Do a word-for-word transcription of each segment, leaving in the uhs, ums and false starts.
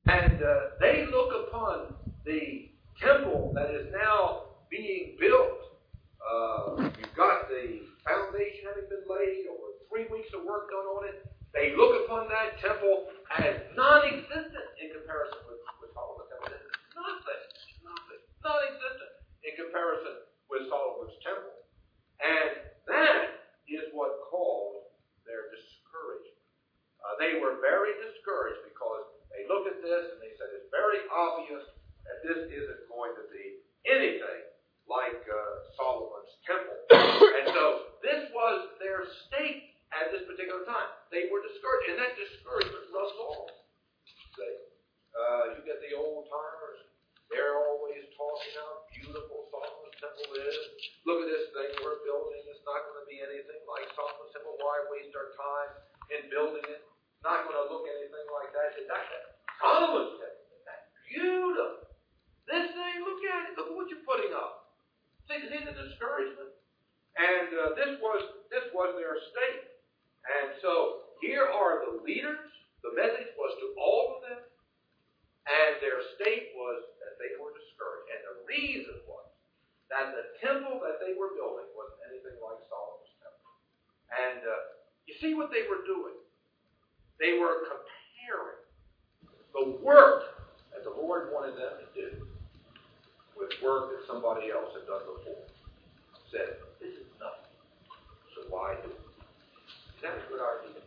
And uh, they look upon the temple that is now being built. Uh, you've got the foundation having been laid, over three weeks of work done on it. They look upon that temple as non-existent in comparison with, with Solomon's temple. It's nothing, nothing, non-existent in comparison with Solomon's temple. And that is what caused their discouragement. Uh, they were very discouraged because they looked at this and they said it's very obvious that this isn't going to be anything like uh, Solomon's temple. And so this was their state at this particular time. They were discouraged, and that discouragement rubs off. See, uh, you get the old timers, they're always talking how beautiful Solomon's temple is. Look at this thing we're building. It's not going to be anything like Solomon's temple. Why waste our time in building it? It's not going to look anything like that. It's that Solomon's temple. That's beautiful. This thing, look at it. Look at what you're putting up. See, see the discouragement? And uh, this was this was their state. And so here are the leaders. The message was to all of them. And their state was that they were discouraged. And the reason was that the temple that they were building wasn't anything like Solomon's temple. And uh, you see what they were doing? They were comparing the work that the Lord wanted them to do with work that somebody else had done before. Said, this is nothing, so why do it? Is that a good idea?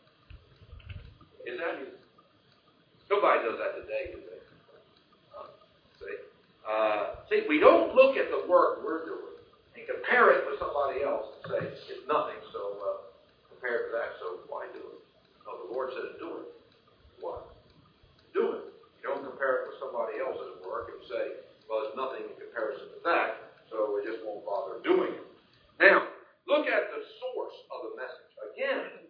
Is that it? Nobody does that today, do they? Uh, see? Uh, see, we don't look at the work we're doing and compare it with somebody else and say, it's nothing, so uh, compared to that, so why do it? No, the Lord says, do it. What? Do it. You don't compare it with somebody else's work and say, well, it's nothing in comparison to that, so we just won't bother doing it. Now, look at the source of the message. Again,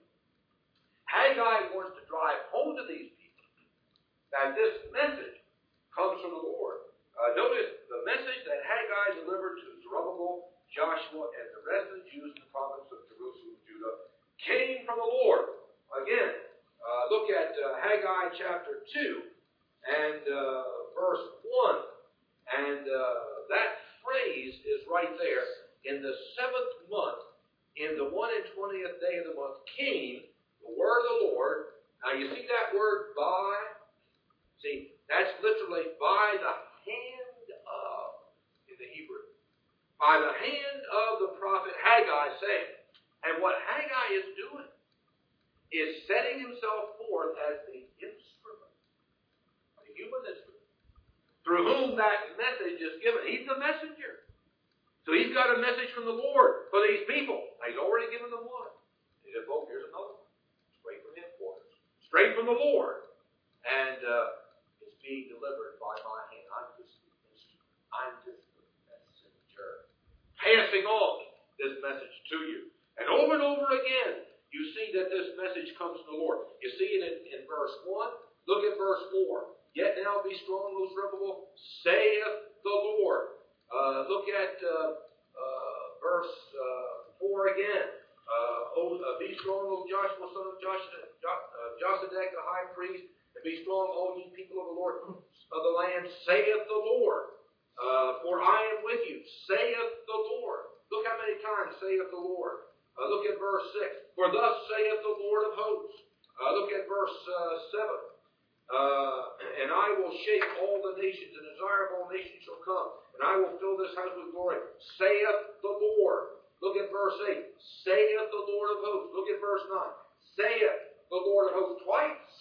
Haggai wants to drive home to these people that this message comes from the Lord. Uh, notice the message that Haggai delivered to Zerubbabel, Joshua, and the rest of the Jews in the province of Jerusalem, Judah, came from the Lord. Again, uh, look at uh, Haggai chapter two and uh, verse one. And uh, that phrase is right there. In the seventh month, in the one and twentieth day of the month, came the word of the Lord. Now you see that word by? See, that's literally by the hand of, in the Hebrew. By the hand of the prophet Haggai saying. And what Haggai is doing is setting himself forth as the instrument, the human instrument, through whom that message is given. He's the messenger. So he's got a message from the Lord for these people. Now, he's already given them one. He said, well, here's another one. Straight from headquarters. Straight from the Lord. And uh, it's being delivered by my hand. I'm just the instrument. I'm just the messenger. Passing on this message to you. And over and over again, you see that this message comes from the Lord. You see it in, in verse one. Look at verse four. Yet now be strong, O Zerubbabel, saith the Lord. Uh, look at uh, uh, verse uh, four again. Uh, o, uh, be strong, O Joshua, son of Joshua, uh, Josedek, the high priest, and be strong, O ye people of the Lord of the land, saith the Lord. Uh, for I am with you, saith the Lord. Look how many times saith the Lord. Uh, look at verse six. For thus saith the Lord of hosts. Uh, look at verse uh, seven. Uh, and I will shake all the nations, and the desire of all nations shall come, and I will fill this house with glory, saith the Lord. Look at verse eight. Saith the Lord of hosts. Look at verse nine. Saith the Lord of hosts. Twice.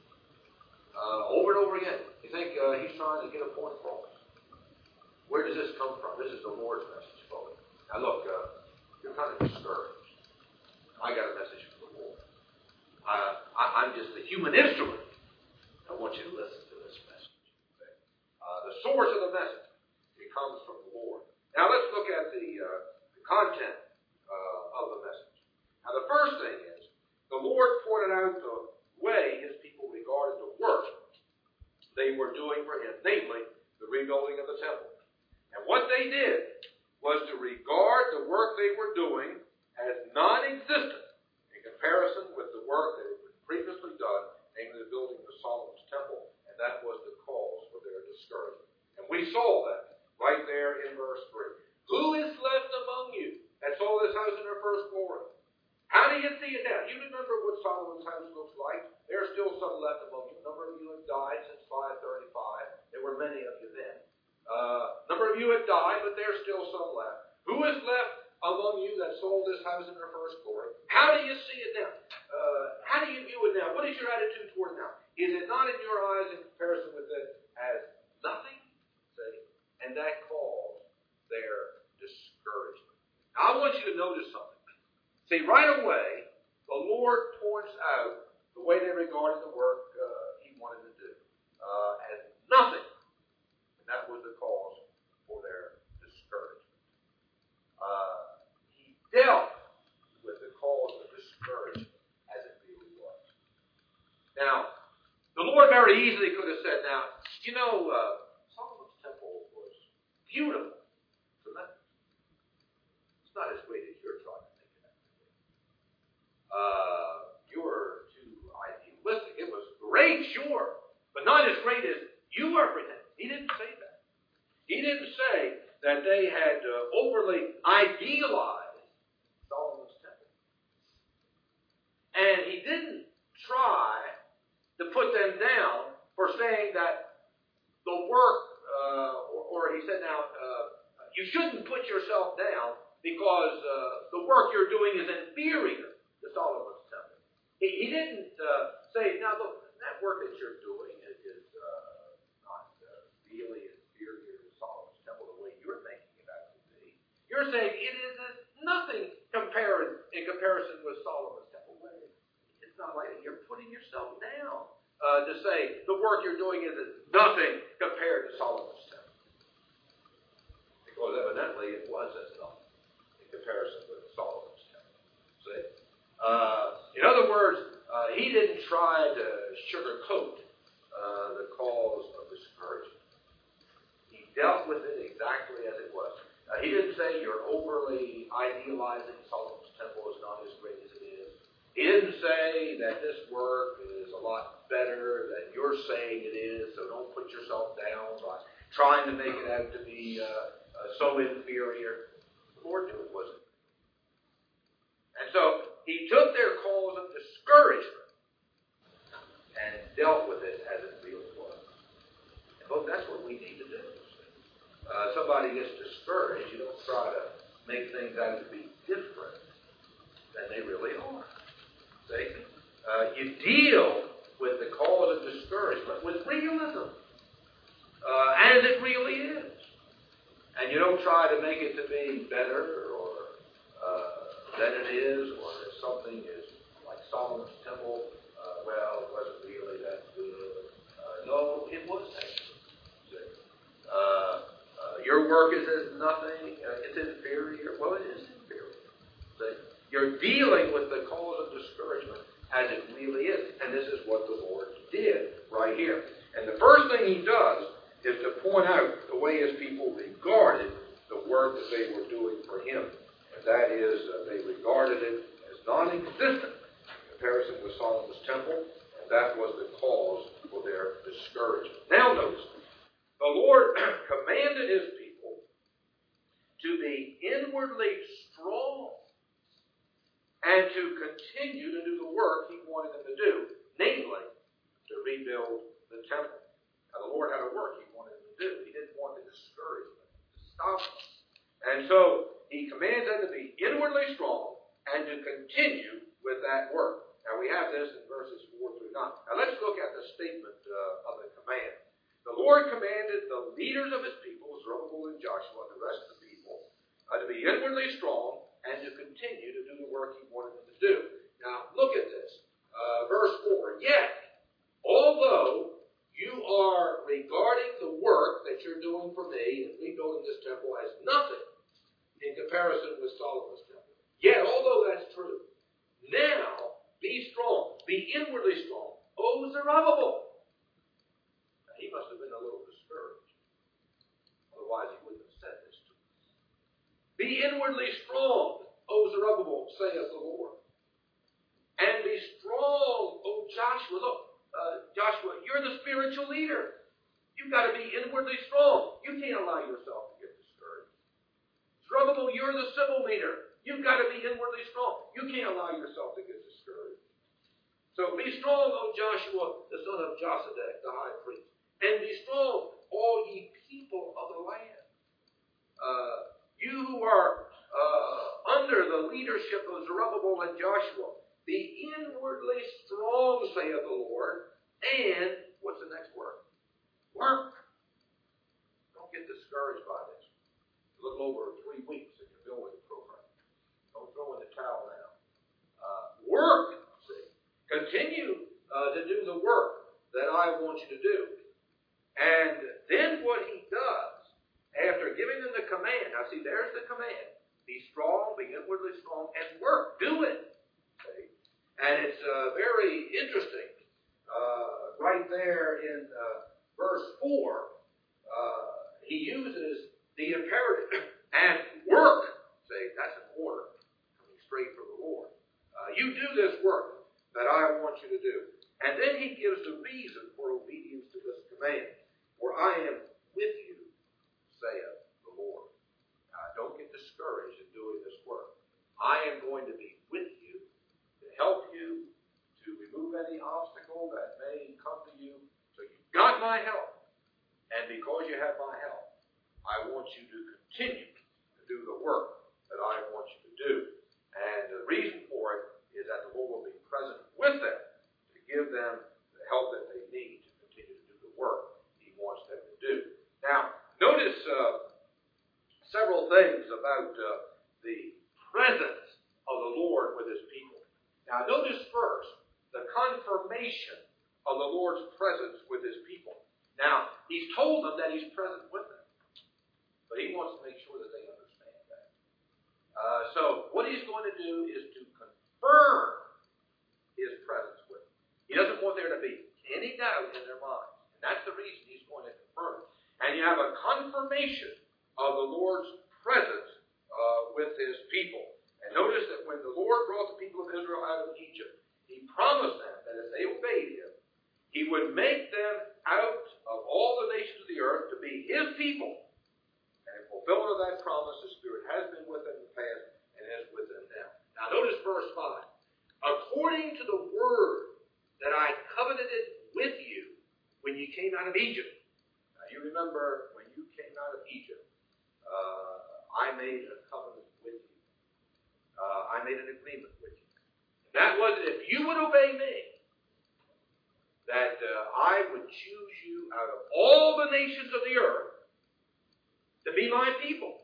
Uh, over and over again. You think uh, he's trying to get a point across. Where does this come from? This is the Lord's message, folks. Now look, uh, you're kind of discouraged. I got a message from the Lord. Uh, I, I'm just the human instrument. I want you to listen to this message. Okay? Uh, the source of the message, it comes from the Lord. Now let's look at the, uh, the content uh, of the message. Now the first thing is, the Lord pointed out the way his people regarded the work they were doing for him, namely the rebuilding of the temple. And what they did was to regard the work they were doing as non-existent in comparison with the work that had been previously done, namely the building of Solomon's temple, and that we saw that right there in verse three. Who is left among you that saw this house in her first glory? How do you see it now? You remember what Solomon's house looks like? There are still some left among you. A number of you have died since five thirty-five. There were many of you then. Uh, a number of you have died, but there are still some left. Who is left among you that sold this house in her first glory? How do you see it now? Uh, how do you view it now? What is your attitude toward it now? Is it not in your eyes in comparison with it as nothing? See? And that caused their discouragement. Now, I want you to notice something. See, right away, the Lord points out the way they regarded the work uh, He wanted to do uh, as nothing. And that was the cause for their discouragement. Uh, he dealt with the cause of discouragement as it really was. Now, the Lord very easily could have said, now, you know, uh, Solomon's temple was beautiful. Tremendous. It's not as great as you're trying to make it out to be. Uh, you're too idealistic. It was great, sure, but not as great as you are pretending. He didn't say that. He didn't say that they had uh, overly idealized Solomon's temple. And he didn't try to put them down for saying that the work, uh, or, or he said now, uh, you shouldn't put yourself down because uh, the work you're doing is inferior to Solomon's temple. He, he didn't uh, say, now look, that work that you're doing is, is uh, not uh, really inferior to Solomon's temple the way you're thinking it ought to be. You're saying it is nothing compared in comparison with Solomon's temple. It's not like you're putting yourself down uh, to say the work you're doing is nothing compared to Solomon's temple. Because evidently it was as nothing in comparison with Solomon's temple. See? Uh, in other words, uh, he didn't try to sugarcoat uh, the cause of discouragement. He dealt with it exactly as it was. Uh, he didn't say you're overly idealizing Solomon's temple is not as great as it is. He didn't say that this work is a lot better than you're saying it is, so don't put yourself down by trying to make it out to be uh, uh, so inferior. The Lord knew it wasn't. And so he took their cause of discouragement and dealt with it as it really was. And folks, that's what we need to do. Uh, somebody gets discouraged, you don't try to make things out to be different than they really are. See? Uh, you deal with the cause of discouragement with realism, uh, as it really is. And you don't try to make it to be better or uh, than it is, or that something is like Solomon's temple. Uh, well, it wasn't really that good. Uh, no, it was that good. Uh, uh, your work is as nothing. Uh, it's inferior. Well, it is inferior. See? You're dealing with the cause of discouragement as it really is. And this is what the Lord did right here. And the first thing he does is to point out the way his people regarded the work that they were doing for him. And that is, uh, they regarded it as non-existent in comparison with Solomon's temple. And that was the cause for their discouragement. Now notice, the Lord commanded his people to be inwardly strong and to continue to do the work he wanted them to do, namely, to rebuild the temple. Now, the Lord had a work he wanted them to do. He didn't want to discourage them, to stop them. And so, he commands them to be inwardly strong and to continue with that work. Now, we have this in verses four through nine. Now, let's look at the statement uh, of the command. The Lord commanded the leaders of his people, Zerubbabel and Joshua and the rest of the people, uh, to be inwardly strong and to continue to do the work he wanted them to do. Now, look at this. Uh, verse four. Yet, although you are regarding the work that you're doing for me in rebuilding this temple as nothing in comparison with Solomon's temple, yet, although that's true, now be strong, be inwardly strong. O Zerubbabel. Now, he must have been a little discouraged. Otherwise, he wouldn't have said this to us. Be inwardly strong, O Zerubbabel, saith the Lord. And be strong, O Joshua. Look, uh, Joshua, you're the spiritual leader. You've got to be inwardly strong. You can't allow yourself to get discouraged. Zerubbabel, you're the civil leader. You've got to be inwardly strong. You can't allow yourself to get discouraged. So be strong, O Joshua, the son of Josedek, the high priest. And be strong, all ye people of the land. Uh, you who are uh, under the leadership of Zerubbabel and Joshua, be inwardly strong, saith the Lord. And, what's the next word? Work. Don't get discouraged by this. A little over three weeks in your building program. Don't throw in the towel now. Uh, work. See. Continue uh, to do the work that I want you to do. And then what he does, after giving them the command, now see, there's the command. Be strong, be inwardly strong, and work. Do it. See. And it's uh, very interesting. Uh, right there in uh, verse four, uh, he uses the imperative and work. Say, that's an order coming straight from the Lord. Uh, you do this work that I want you to do. And then he gives the reason for obedience to this command. For I am with you, saith the Lord. Uh, don't get discouraged in doing this work. I am going to be with you to help you to remove any obstacle that may come to you. So you've got my help. And because you have my help, I want you to continue to do the work that I want you to do. And the reason for it is that the Lord will be present with them to give them the help that they need to continue to do the work He wants them to do. Now, notice uh, several things about uh, the presence of the Lord with His people. Now, notice first the confirmation of the Lord's presence with His people. Now, He's told them that He's present with them. But He wants to make sure that they understand that. Uh, so, what He's going to do is to confirm His presence with them. He doesn't want there to be any doubt in their minds. And that's the reason He's going to confirm it. And you have a confirmation of the Lord's presence uh, with His people. And notice that when the Lord brought the people of Israel out of Egypt, He promised them that if they obeyed Him, He would make them out of all the nations of the earth to be His people. And in fulfillment of that promise, the Spirit has been with them in the past and is with them now. Now notice verse five. According to the word that I covenanted with you when you came out of Egypt. Now you remember when you came out of Egypt, uh, I made a covenant with you. Uh, I made an agreement with you. And that was that if you would obey me, that uh, I would choose you out of all the nations of the earth to be my people.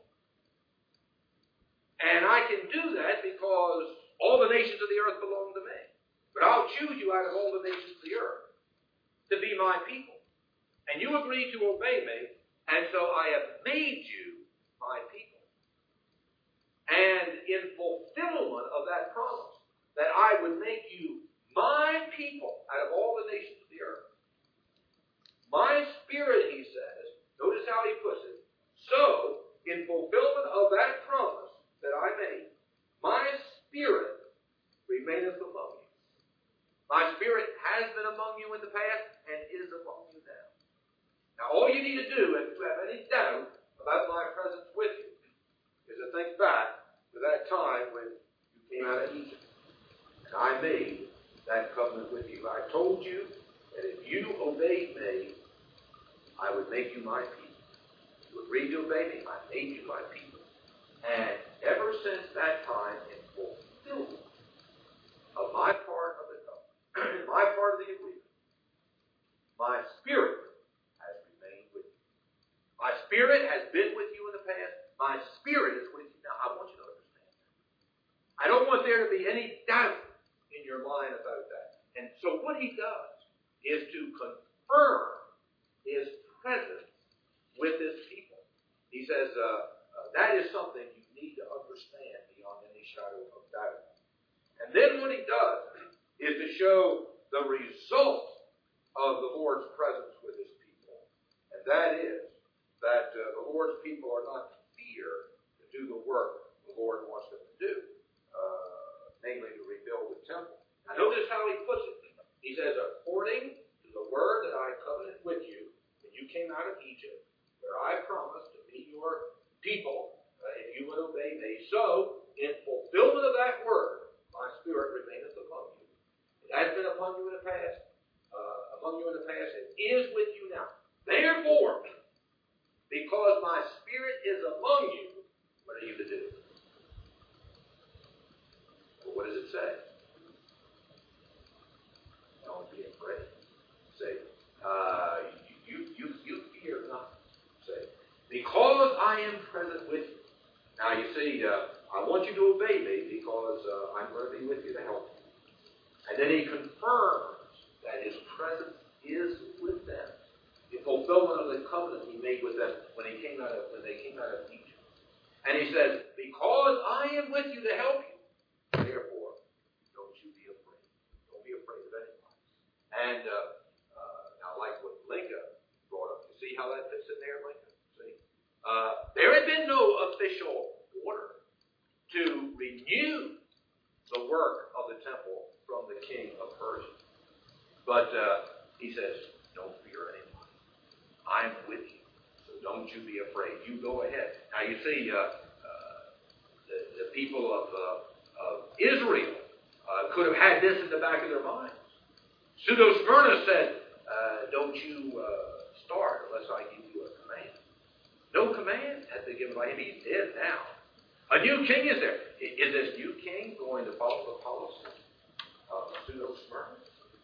And I can do that because all the nations of the earth belong to me. But I'll choose you out of all the nations of the earth to be my people. And you agreed to obey me, and so I have made you my people. And in fulfillment of that promise, that I would make you my people out of all the nations of the earth. My Spirit, he says, notice how he puts it, so, in fulfillment of that promise that I made, my Spirit remaineth among you. My Spirit has been among you in the past and is among you now. Now, all you need to do, if you have any doubt about my presence with you, is to think back to that time when you came out of Egypt. And I made that covenant with you. I told you that if you obeyed me, I would make you my people. You agreed to obey me, I made you my people. And ever since that time, in fulfillment of my part of the covenant, my part of the agreement, my Spirit has remained with you. My Spirit has been with you in the past. My Spirit is with you now. I want you to understand that. I don't want there to be any doubt in your mind about that. And so what he does is to confirm his presence with his people. He says uh, uh, that is something you need to understand beyond any shadow of doubt. And then what he does is to show the result of the Lord's presence with his people. And that is that uh, the Lord's people are not to fear to do the work the Lord wants them to do, uh, namely to rebuild the temple. Now notice how he puts it. He says, according to the word that I covenanted with you when you came out of Egypt, where I promised to be your people, uh, if you would obey me. So, in fulfillment of that word, my Spirit remaineth among you. It has been upon you in the past, uh, among you in the past, it is with you now. Therefore, because my Spirit is among you, what are you to do? Well, what does it say? Don't be afraid. Say, uh, you, you, you fear not. Say, because I am present with you. Now you see, uh, I want you to obey me because uh, I'm going to be with you to help you. And then he confirms that his presence is with them. The fulfillment of the covenant he made with them when he came out of when they came out of Egypt. And he says, because I am with you to help you, therefore, don't you be afraid. Don't be afraid of anyone. And uh, uh, now, like what Linka brought up, you see how that fits in there, Linka? See, uh, there had been no official order to renew the work of the temple from the king of Persia. But uh, he says, don't fear anyone. I'm with you, so don't you be afraid. You go ahead. Now you see, uh, uh, the, the people of, uh, of Israel uh, could have had this in the back of their minds. Pseudo-Smyrna said, uh, don't you uh, start unless I give you a command. No command has been given by him. He's dead now. A new king is there. Is this new king going to follow the policy of Pseudo-Smyrna?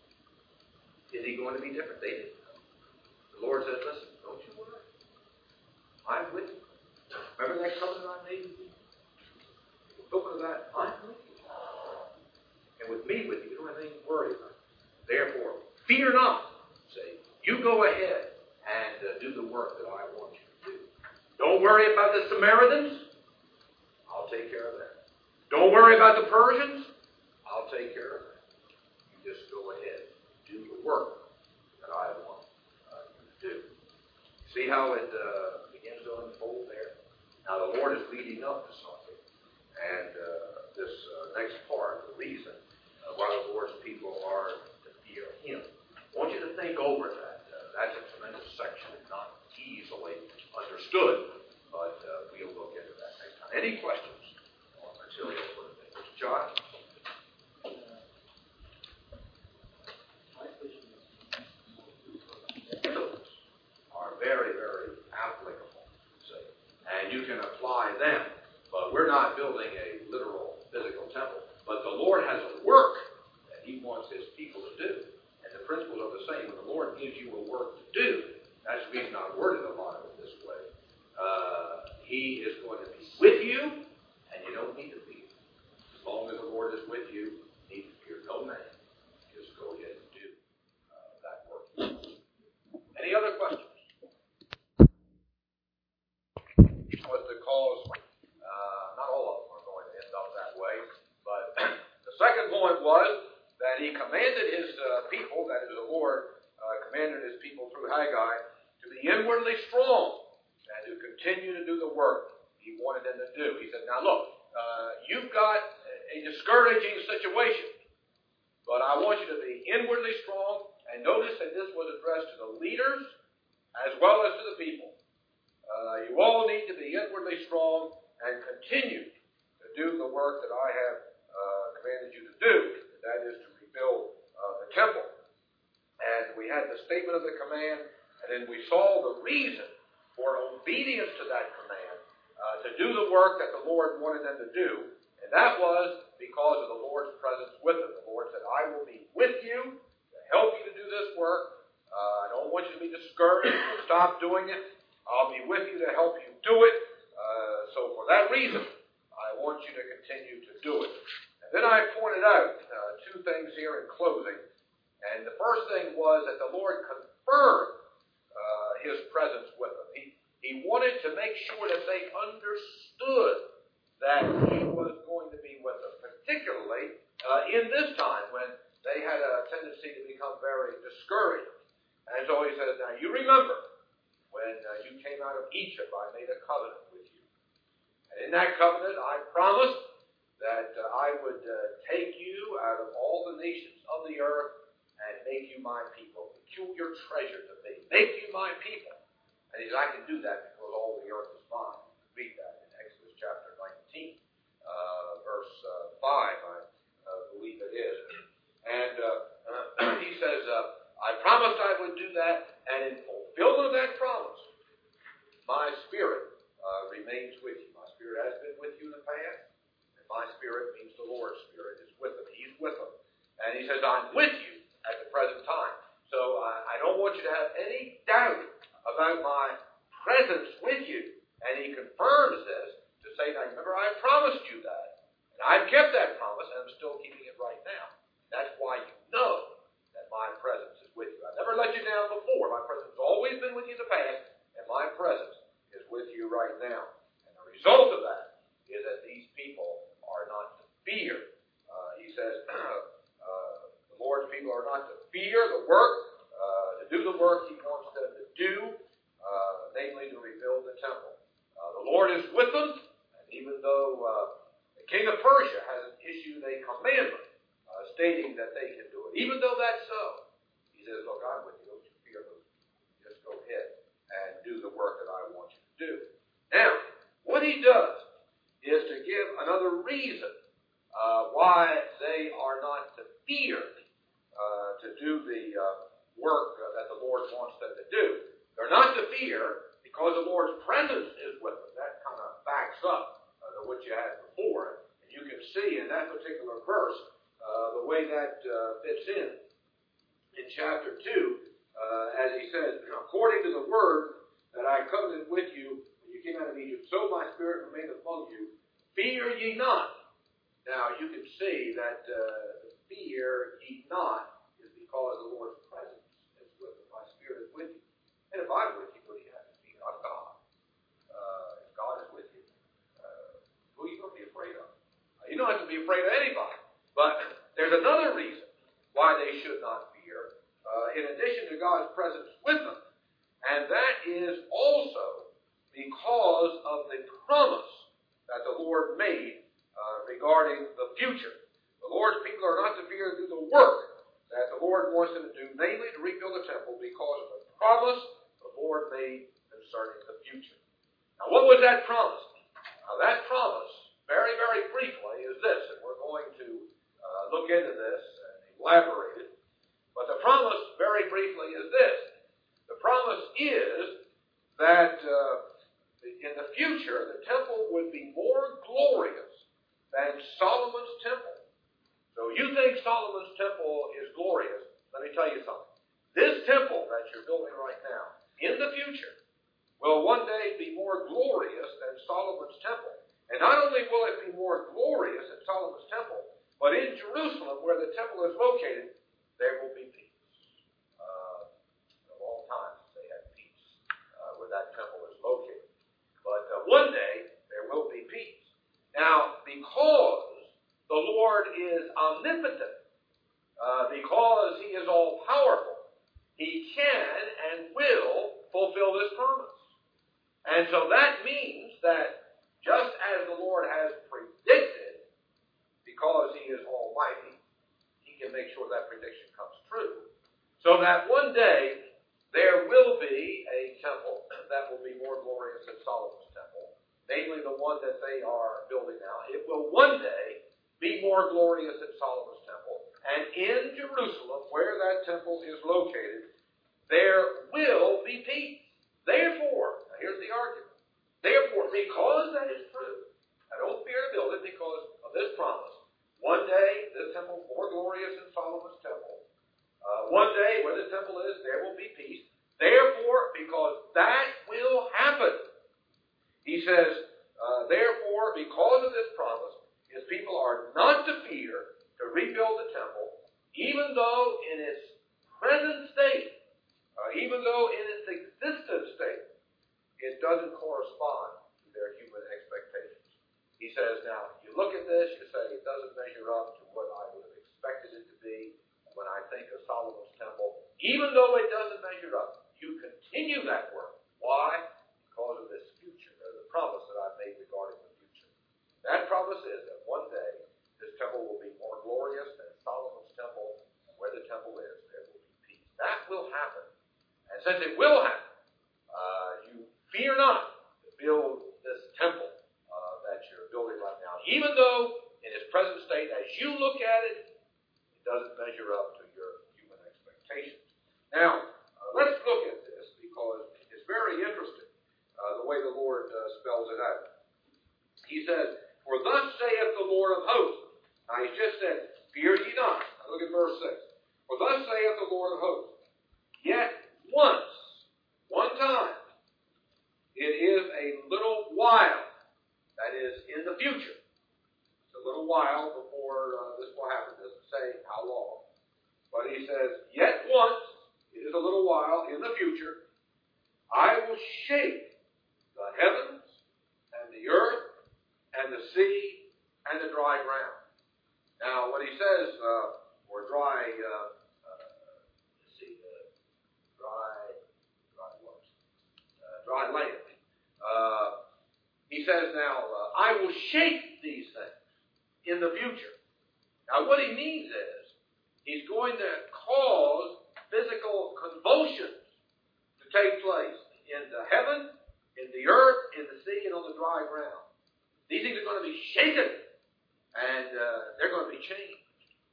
Is he going to be different? They didn't. The Lord says, listen, don't you worry. I'm with you. Remember that covenant I made with you? The fulfillment of that, I'm with you. And with me with you, you don't have anything to worry about. Therefore, fear not. Say, you go ahead and uh, do the work that I want you to do. Don't worry about the Samaritans. I'll take care of that. Don't worry about the Persians. I'll take care of that. You just go ahead and do the work that I want. Do. See how it uh, begins to unfold there? Now the Lord is leading up to something. And uh, this uh, next part, the reason uh, why the Lord's people are to fear Him. I want you to think over that. Uh, that's a tremendous section, not easily understood, but uh, we'll look into that next time. Any questions on material for the day? John? Very, very applicable. See? And you can apply them. But we're not building a literal physical temple. But the Lord has a work that He wants His people to do. And the principles are the same. When the Lord gives you a work to do, that's the reason I worded a lot of it this way. Uh, he is going to be with you, and you don't need to be. As long as the Lord is with you, you need to fear no man. Just go ahead and do uh, that work. Any other questions? Was the cause, uh, not all of them are going to end up that way, but the second point was that he commanded his uh, people, that is the Lord, uh, commanded his people through Haggai to be inwardly strong and to continue to do the work he wanted them to do. He said, now look, uh, you've got a discouraging situation, but I want you to be inwardly strong, and notice that this was addressed to the leaders as well as to the people. Uh, you all need to be inwardly strong and continue to do the work that I have uh, commanded you to do. And that is to rebuild uh, the temple. And we had the statement of the command, and then we saw the reason for obedience to that command, uh, to do the work that the Lord wanted them to do. And that was because of the Lord's presence with them. The Lord said, I will be with you to help you to do this work. Uh, I don't want you to be discouraged or stop doing it. I'll be with you to help you do it. Uh, so for that reason, I want you to continue to do it. And then I pointed out uh, two things here in closing. And the first thing was that the Lord confirmed uh, His presence with them. He, he wanted to make sure that they understood that He was going to be with them, particularly uh, in this time when they had a tendency to become very discouraged. And so He said, now you remember, when uh, you came out of Egypt, I made a covenant with you. And in that covenant, I promised that uh, I would uh, take you out of all the nations of the earth and make you my people. Peculiar treasure to me. Make you my people. And he said, I can do that because all the earth is mine. Read that in Exodus chapter nineteen, uh, verse uh, five, I uh, believe it is. And uh, uh, he says, uh, I promised I would do that, and in fulfillment of that promise, my Spirit uh, remains with you. My Spirit has been with you in the past, and my Spirit means the Lord's Spirit is with them. He's with them. And he says, I'm with you at the present time. So uh, I don't want you to have any doubt about my presence with you. And he confirms this to say, now remember, I promised you that. And I've kept that promise, and I'm still keeping it right now. That's why you know that my presence is with you. I've never let you down before. My presence has always been with you in the past, and my presence is with you right now. And the result of that is that these people are not to fear. Uh, he says, uh, the Lord's people are not to fear the work, uh, to do the work he wants them to do, uh, namely to rebuild the temple. Uh, the Lord is with them, and even though uh, the king of Persia hasn't issued a commandment uh, stating that they can do it, even though that's so, he says, look, I'm with you. Don't you fear them. Just go ahead and do the work that I want you to do. Now, what he does is to give another reason uh, why they are not to fear uh, to do the uh, work uh, that the Lord wants them to do. They're not to fear because the Lord's presence is with them. That kind of backs up uh, to what you had before. And you can see in that particular verse uh, the way that uh, fits in. In chapter two, uh, as he says, according to the word that I covenanted with you when you came out of Egypt, so my Spirit remaineth among you. Fear ye not. Now, you can see that uh, the fear ye not is because the Lord's presence is with you. My Spirit is with you. And if I'm with you, what do you have to fear? I'm God. Uh, if God is with you, uh, who are you going to be afraid of? Uh, you don't have to be afraid of anybody. But there's another reason why they should not fear, uh, in addition to God's presence with them. And that is also because of the promise that the Lord made uh, regarding the future. The Lord's people are not to fear to do the work that the Lord wants them to do, namely to rebuild the temple, because of the promise the Lord made concerning the future. Now, what was that promise? Now, that promise, very, very briefly, is this, and we're going to uh, look into this and elaborate it. But the promise, very briefly, is this. The promise is that uh, in the future, the temple would be more glorious than Solomon's temple. So you think Solomon's temple is glorious. Let me tell you something. This temple that you're building right now, in the future, will one day be more glorious than Solomon's temple. And not only will it be more glorious than Solomon's temple, but in Jerusalem, where the temple is located, there will be peace. Uh, of all times, they had peace uh, where that temple is located. But uh, one day, there will be peace. Now, because the Lord is omnipotent, uh, because He is all-powerful, He can and will fulfill this promise. And so that means that just as the Lord has predicted, because He is almighty, He can make sure that prediction comes true. So that one day, there will be a temple that will be more glorious than Solomon's temple, namely the one that they are building now. It will one day be more glorious than Solomon's temple. And in Jerusalem, where that temple is located, there will be peace. Therefore, now here's the argument. Therefore, because that is true, I don't fear to build it because of this promise. One day, this temple is more glorious than Solomon's temple. Uh, one day, where the temple is, there will be peace. Therefore, because that will happen, he says, uh, therefore, because of this promise, his people are not to fear to rebuild the temple, even though in its present state, uh, even though in its existent state, it doesn't correspond to their human expectations. He says, now, you look at this, you say, it doesn't measure up to what I would have expected it to be when I think of Solomon's temple. Even though it doesn't measure up, you continue that work. Why? Because of this future, or the promise that I've made regarding the future. That promise is that one day, this temple will be more glorious than Solomon's temple, and where the temple is, there will be peace. That will happen. And since it will happen, uh, you spells it out. He says, for thus saith the Lord of hosts. Now he's just said, fear ye not. Now look at verse six. For thus saith the Lord of hosts, yet once, one time, it is a little while, that is, in the future. It's a little while before uh, this will happen. It doesn't say how long. But he says, yet once, it is a little while in the future, I will shake the heavens and the earth and the sea and the dry ground. Now, what he says, uh, or dry, uh, uh, let's see, uh, dry, dry what? Uh, dry land. Uh, he says now, uh, I will shake these things in the future. Now, what he means is, he's going to cause physical convulsions to take place in the heaven, in the earth, in the sea, and on the dry ground. These things are going to be shaken, and uh, they're going to be changed.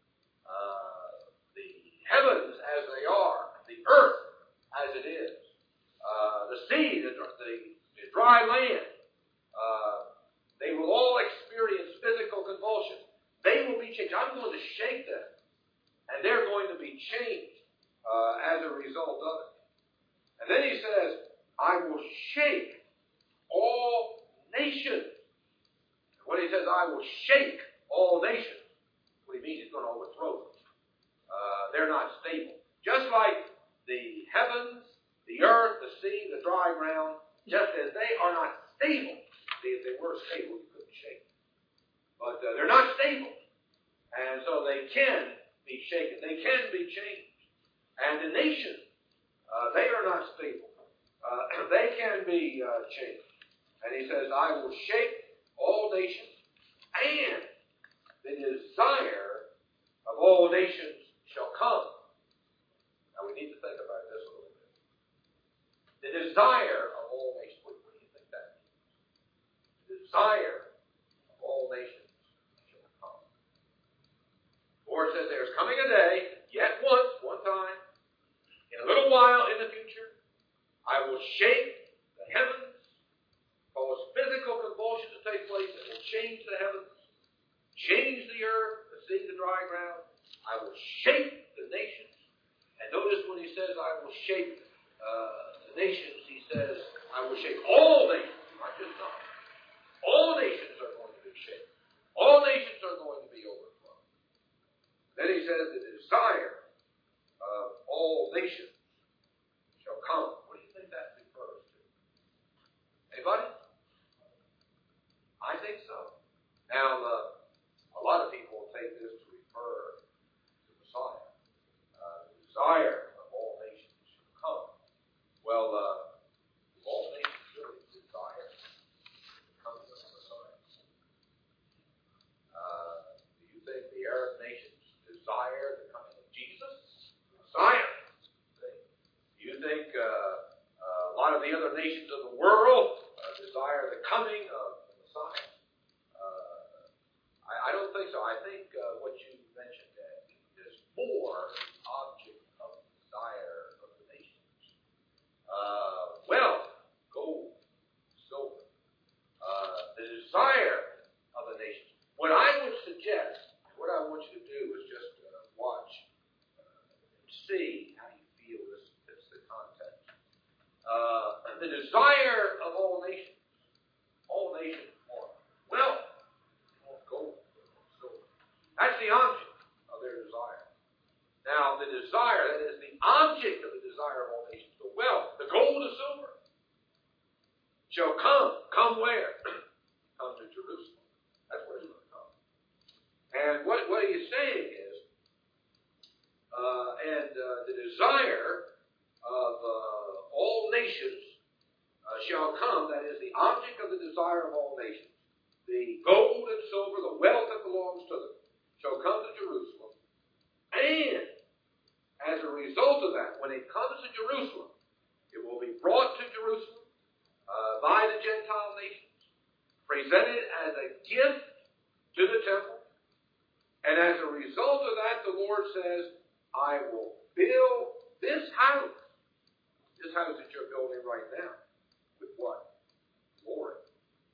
Uh, the heavens as they are, the earth as it is, uh, the sea, the, the, the dry land, uh, they will all experience physical convulsions. They will be changed. I'm going to shake them, and they're going to be changed uh, as a result of it. And then he says, I will shake all nations. When he says, I will shake all nations, what he means, he's going to overthrow them. Uh, they're not stable. Just like the heavens, the earth, the sea, the dry ground, just as they are not stable. See, if they were stable, you couldn't shake them. But uh, they're not stable. And so they can be shaken. They can be changed. And the nations, uh, they are not stable. Uh, they can be uh, changed. And he says, I will shake all nations, and the desire of all nations shall come. Now we need to think about this a little bit. The desire of all nations. What do you think that means? The desire of all nations shall come. For it says there's coming a day, yet once, one time, in a little while in the future, I will shake the heavens, cause physical convulsions to take place that will change the heavens, change the earth, the sea, the dry ground. I will shake the nations. And notice when he says, I will shake uh, the nations, he says, I will shake all nations, not just some. All nations are going to be shaken. All nations are going to be overthrown. Then he says, the desire of all nations shall come. What do you think that refers to? Anybody? I think so. Now, uh, a lot of people take this to refer to Messiah. Uh, the desire of all nations shall come. Well, uh, all nations really desire the coming of the Messiah. Uh, do you think the Arab nations desire the coming of Jesus? Messiah. Do you think uh, uh, a lot of the other nations of the world uh, desire the coming of the Messiah? Uh, I, I don't think so. I think uh, what you mentioned, Dad, is more the object of desire of the nations. Uh, wealth, gold, silver, uh, the desire of the nations. What I would suggest, what I want you to do is just uh, watch uh, and see how you feel this fits the context. Uh, the desire of all nations. All nations want wealth, want gold, want silver. That's the object of their desire. Now, the desire, that is the object of the desire of all nations, the wealth, the gold, the silver, shall come. Come where? Come to Jerusalem. That's where it's going to come. And what, what he's saying is, uh, and uh, the desire of uh, all nations uh, shall come, that is the object of the desire of all nations, the gold and silver, the wealth that belongs to them, shall come to Jerusalem. And as a result of that, when it comes to Jerusalem, it will be brought to Jerusalem uh, by the Gentile nations, presented as a gift to the temple. And as a result of that, the Lord says, I will fill this house, this house that you're building right now, with what? Glory.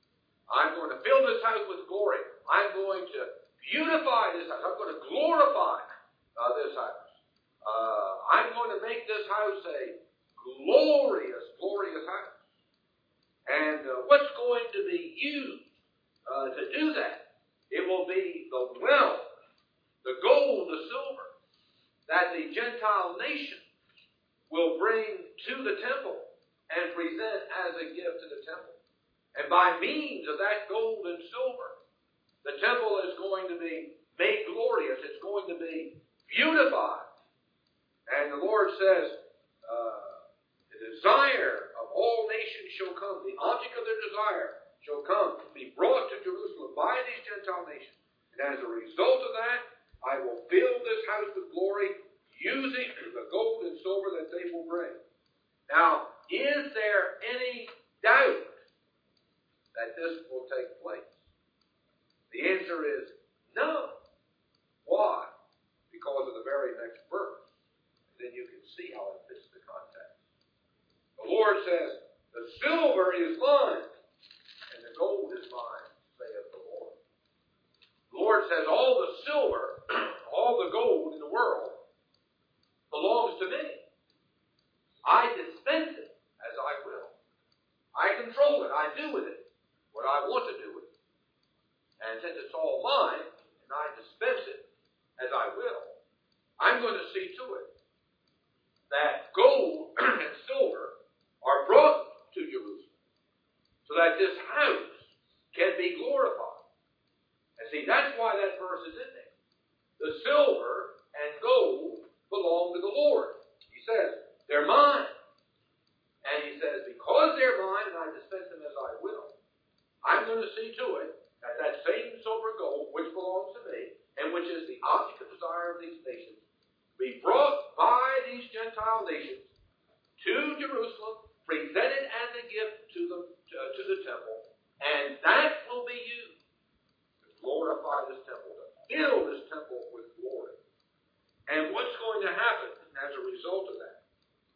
I'm going to fill this house with glory. I'm going to beautify this house. I'm going to glorify uh, this house. Uh, I'm going to make this house a glorious, glorious house. And uh, what's going to be used uh, to do that? It will be the wealth, the gold, the silver, that the Gentile nations will bring to the temple and present as a gift to the temple. And by means of that gold and silver, the temple is going to be made glorious. It's going to be beautified. And the Lord says, uh, the desire of all nations shall come. The object of their desire shall come to be brought to Jerusalem by these Gentile nations. And as a result of that, I will fill this house with glory using the gold and silver that they will bring. Now, is there any doubt that this will take place? The answer is no. Why? Because of the very next verse. And then you can see how it fits the context. The Lord says, the silver is mine, and the gold is mine, saith the Lord. The Lord says, all the silver, all the gold in the world belongs to me. I dispense it as I will. I control it. I do with it what I want to do with it. And since it's all mine, and I dispense it as I will, I'm going to see to it that gold and silver are brought to Jerusalem so that this house can be glorified. And see, that's why that verse is in there. The silver and gold belong to the Lord. He says, they're mine. And he says, because they're mine and I dispense them as I will, I'm going to see to it that that same silver and gold, which belongs to me, and which is the object of desire of these nations, be brought by these Gentile nations to Jerusalem, presented as a gift to the, uh, to the temple, and that will be used to glorify this temple, to fill this temple with glory. And what's going to happen as a result of that?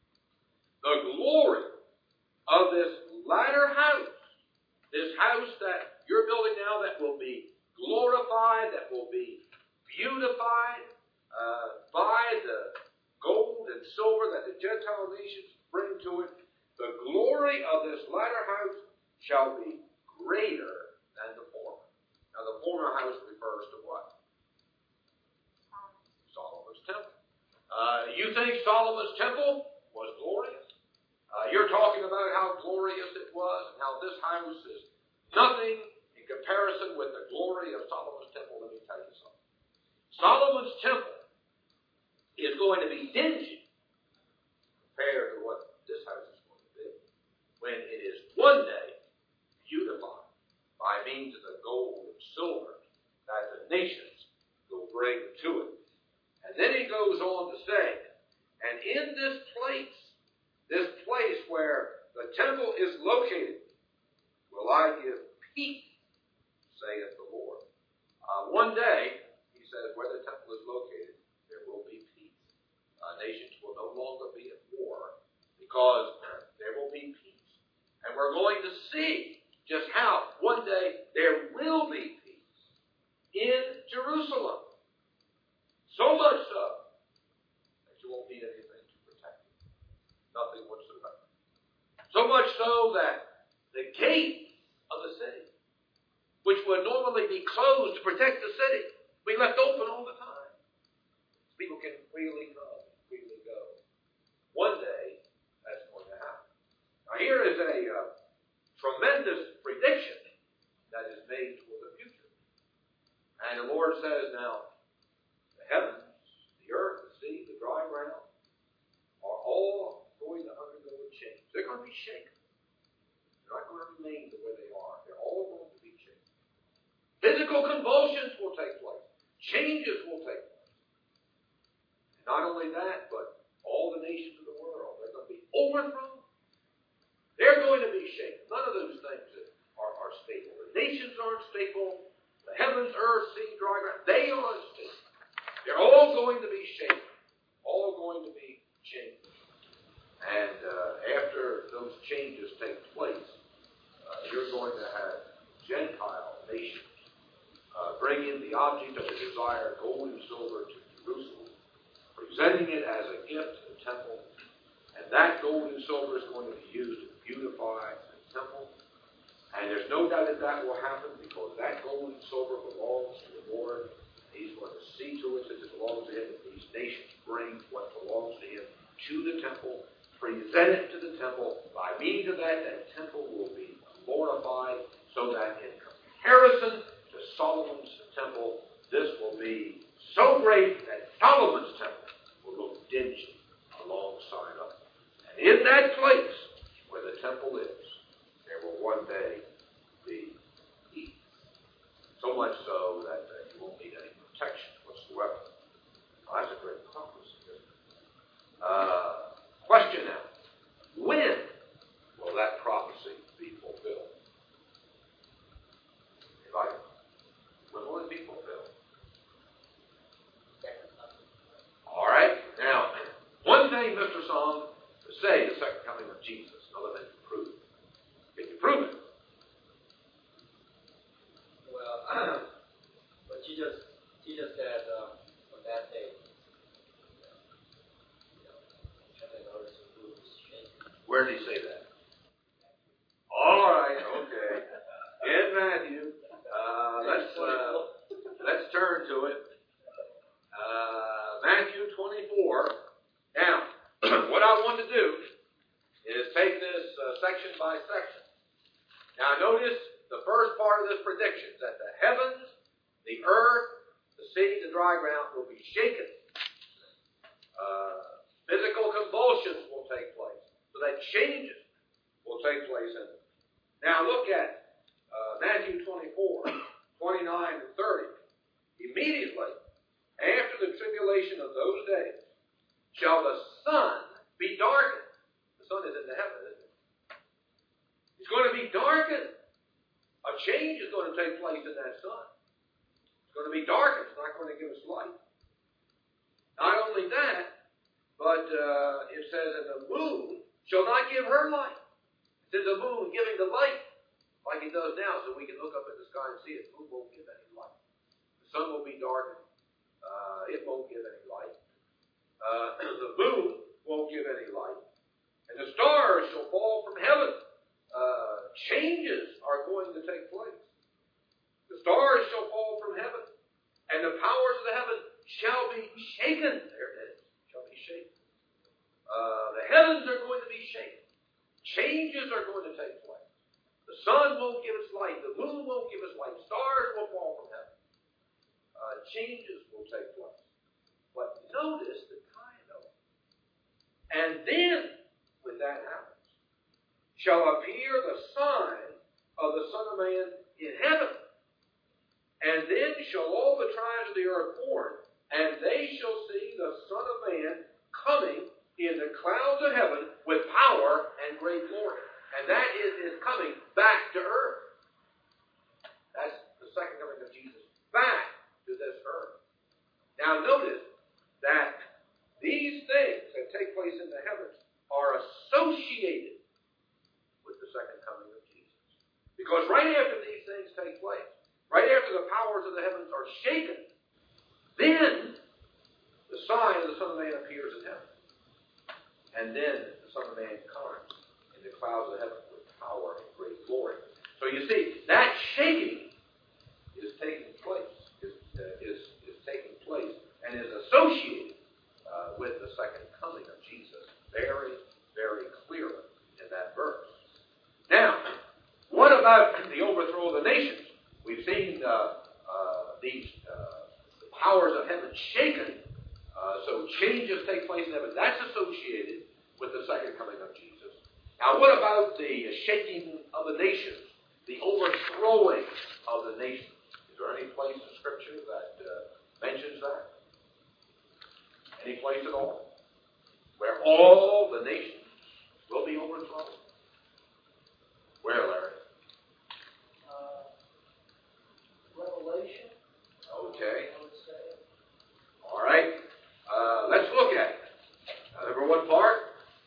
The glory of this latter house, this house that you're building now that will be glorified, that will be beautified uh, by the gold and silver that the Gentile nations bring to it, the glory of this latter house shall be greater than the former. Now the former house refers to what? Solomon's temple. Uh, you think Solomon's temple was glorious? Uh, you're talking about how glorious it was and how this house is nothing in comparison with the glory of Solomon's temple. Let me tell you something. Solomon's temple is going to be dingy compared to what this house is going to be when it is one day beautified by means of the gold and silver that the nations will bring to it. And then he goes on to say, and in this place, this place where the temple is located, will I give peace, saith the Lord. Uh, one day, he says, where the temple is located, there will be peace. Uh, nations will no longer be at war because there will be peace. And we're going to see just how one day there will be peace in Jerusalem. So much so that you won't need anything to protect it. Nothing whatsoever. So much so that the gates of the city, which would normally be closed to protect the city, be left open all the time. People can freely come, freely go. One day, that's going to happen. Now here is a uh, tremendous prediction that is made for the future. And the Lord says, now, the heavens, the earth, the sea, the dry ground, are all going to undergo a change. They're going to be shaken. They're not going to remain the way they are. They're all going to be shaken. Physical convulsions will take place. Changes will take place. And not only that, but all the nations of the world, they're going to be overthrown. They're going to be shaken. None of those things are, are stable. The nations aren't stable. The heavens, earth, sea, dry ground, they are unstable. They're all going to be shaken. All going to be changed. And uh, after those changes take place, uh, you're going to have Gentiles object of his desire, gold and silver, to Jerusalem, presenting it as a gift to the temple. And that gold and silver is going to be used to beautify the temple. And there's no doubt that that will happen, because that gold and silver belongs to the Lord. He's going to see to it that it belongs to him, that these nations bring what belongs to him to the temple, present it to the temple. By means of that, that temple will be glorified, so that in comparison to Solomon's temple, this will be so great that Solomon's temple will look dingy alongside of it. And in that place where the temple is, there will one day be peace. So much so that uh, you won't need any protection whatsoever. Well, that's a great prophecy, isn't it? Uh, question now. When will that prophecy be fulfilled? Anybody? When will it be fulfilled? All right. Now, one thing, Mister Song, to say the second coming of Jesus. Another thing to prove. Can you prove it? Well, but you just you just said uh, on that day, you know, in order to prove his shape. Where did he say that? All right, okay. In Matthew, uh, let's uh, let's turn to it. Uh, Matthew twenty-four. Now, what I want to do is take this uh, section by section. Now, notice the first part of this prediction, that the heavens, the earth, the sea, the dry ground will be shaken. Uh, physical convulsions will take place. So that changes will take place in it. Now, look at uh, Matthew twenty-four, twenty-nine and thirty. Immediately after the tribulation of those days shall the sun be darkened. The sun is in the heaven, isn't it? It's going to be darkened. A change is going to take place in that sun. It's going to be darkened. It's not going to give us light. Not only that, but uh, it says that the moon shall not give her light. It says the moon giving the light like it does now, so we can look up in the sky and see it. The moon won't give any light. The sun will be darkened. Uh, it won't give any light. Uh, the moon won't give any light. And the stars shall fall from heaven. Uh, changes are going to take place. The stars shall fall from heaven, and the powers of the heaven shall be shaken. There it is. Shall be shaken. Uh, the heavens are going to be shaken. Changes are going to take place. The sun won't give us light. The moon won't give us light. Stars will fall from heaven. Uh, changes will take place. But notice the kind of it. And then, when that happens, shall appear the sign of the Son of Man in heaven. And then shall all the tribes of the earth mourn, and they shall see the Son of Man coming in the clouds of heaven with power and great glory. And that is his coming back to earth. That's the second coming of Jesus back to this earth. Now notice that these things that take place in the heavens are associated with the second coming of Jesus. Because right after these things take place, right after the powers of the heavens are shaken, then the sign of the Son of Man appears in heaven. And then the Son of Man comes in the clouds of heaven with power and great glory. So you see, that shaking is taking place, is, uh, is, is taking place, and is associated uh, with the second coming of Jesus very, very clearly in that verse. Now, what about the overthrow of the nations? We've seen uh, uh, these uh, the powers of heaven shaken, uh, so changes take place in heaven. That's associated with the second coming of Jesus. Now, what about the shaking of the nations, the overthrowing of the nations? Is there any place in Scripture that uh, mentions that? Any place at all? Where all the nations will be overthrown? Where, Larry? Uh, Revelation. Okay. All right. Uh, let's look at it. Uh, number one part.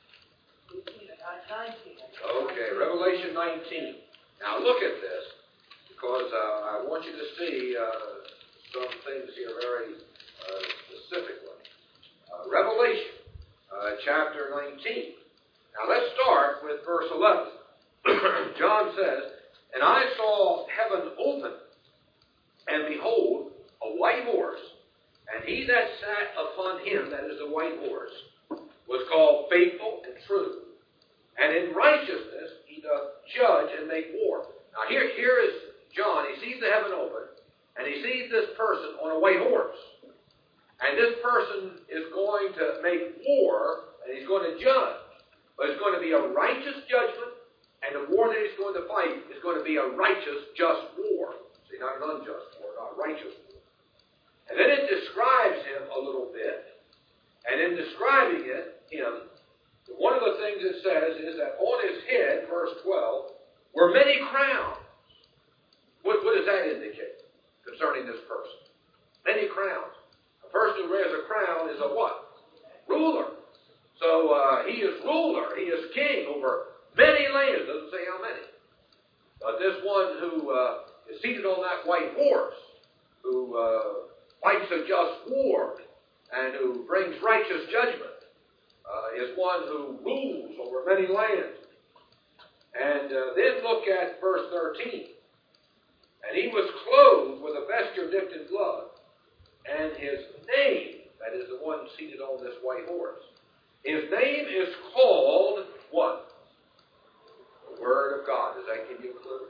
Okay, Revelation nineteen. Now look at this, because uh, I want you to see uh, some things here very uh, specifically. Uh, Revelation, uh, chapter nineteen. Now let's start with verse eleven. John says, "And I saw heaven open, and behold, a white horse, and he that sat upon him," that is the white horse, "was called Faithful and True. And in righteousness he doth judge and make war." Now here, here is John. He sees the heaven open, and he sees this person on a white horse. And this person is going to make war, and he's going to judge. But it's going to be a righteous judgment, and the war that he's going to fight is going to be a righteous, just war. See, not an unjust war, not a righteous war. And then it describes him a little bit. And in describing it, him, one of the things it says is that on his head, verse twelve, were many crowns. What, what does that indicate concerning this person? Many crowns. A person who wears a crown is a what? Ruler. So uh, he is ruler. He is king over many lands. Doesn't say how many. But this one who uh, is seated on that white horse, who uh, fights a just war, and who brings righteous judgment, uh, is one who rules over many lands. And uh, then look at verse thirteen. "And he was clothed with a vesture dipped in blood, and his name," that is the one seated on this white horse, "his name is called," what? The Word of God. Does that give you a clue?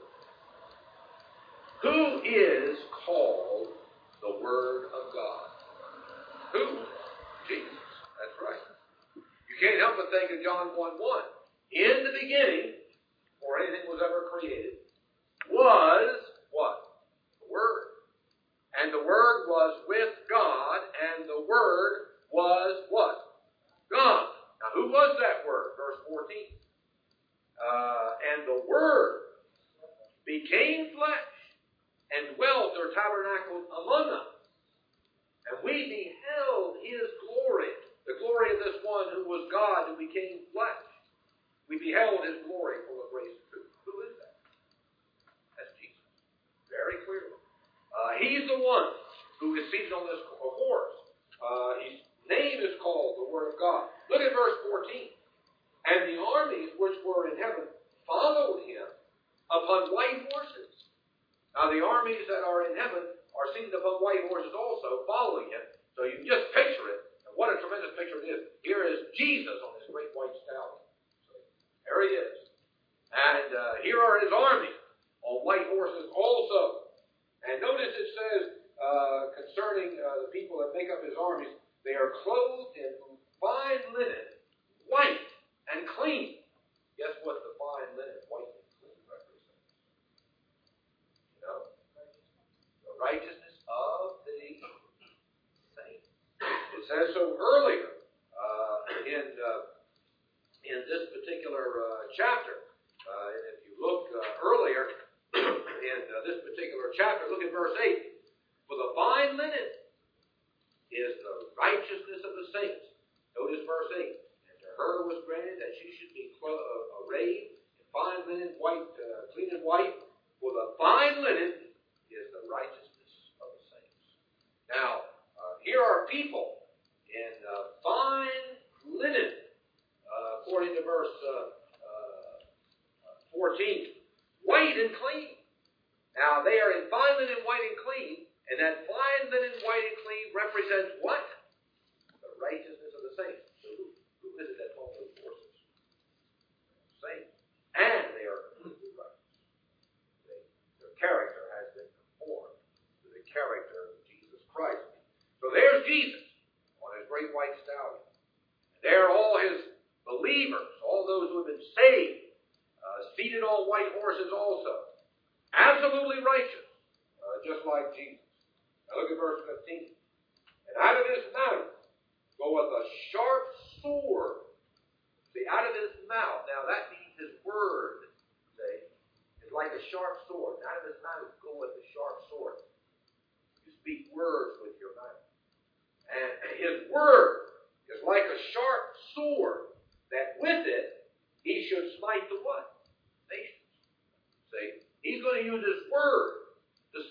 Who is called the Word of God? Who? Jesus. That's right. You can't help but think of John one one. "In the beginning, before anything was ever created, was," what? The Word. "And the Word was with God, and the Word was," what? God. Now who was that Word? Verse fourteen. Uh, "and the Word became flesh, and dwelt or tabernacled among us. And we beheld his glory," the glory of this one who was God, who became flesh. "We beheld his glory full of grace and truth." Who is that? That's Jesus. Very clearly. Uh, he's the one who is seated on this horse. Uh, his name is called the Word of God. Look at verse fourteen. "And the armies which were in heaven followed him upon white horses." Now the armies that are in heaven are seated upon white horses also, following him. So you can just picture it. And what a tremendous picture it is. Here is Jesus on this great white stallion. So there he is. And uh, here are his armies on white horses also. And notice it says uh, concerning uh, the people that make up his armies, they are clothed in fine linen, white and clean. Guess what the fine linen, white and clean represents? You know? The righteousness of the saints. It says so earlier uh, in uh, in this particular uh, chapter. Uh, and if you look uh, earlier in uh, this particular chapter, look at verse eight. "For the fine linen is the righteousness of the saints." Notice verse eight. "And to her was granted that she should be clo- uh, arrayed in fine linen, white, uh, clean and white. For the fine linen is the righteousness of the saints." Now, uh, here are people in uh, fine linen, uh, according to verse uh, uh, fourteen, white and clean. Now, they are in fine linen, white and clean, and that fine linen, white and clean represents what? The righteousness of the saints. So who, who is it that owns those horses? Saints. And they are completely righteous. They, their character has been conformed to the character of Jesus Christ. So there's Jesus on his great white stallion. And there are all his believers, all those who have been saved, uh, seated on white horses also. Absolutely righteous, uh, just like Jesus. Now look at verse fifteen. "And out of his mouth goeth a sharp sword." See, out of his mouth. Now that means his word, see, is like a sharp sword. And out of his mouth goeth a sharp sword. You speak words with your mouth. And his word is like a sharp sword, that with it he should smite the what? Nations. See? He's going to use his word to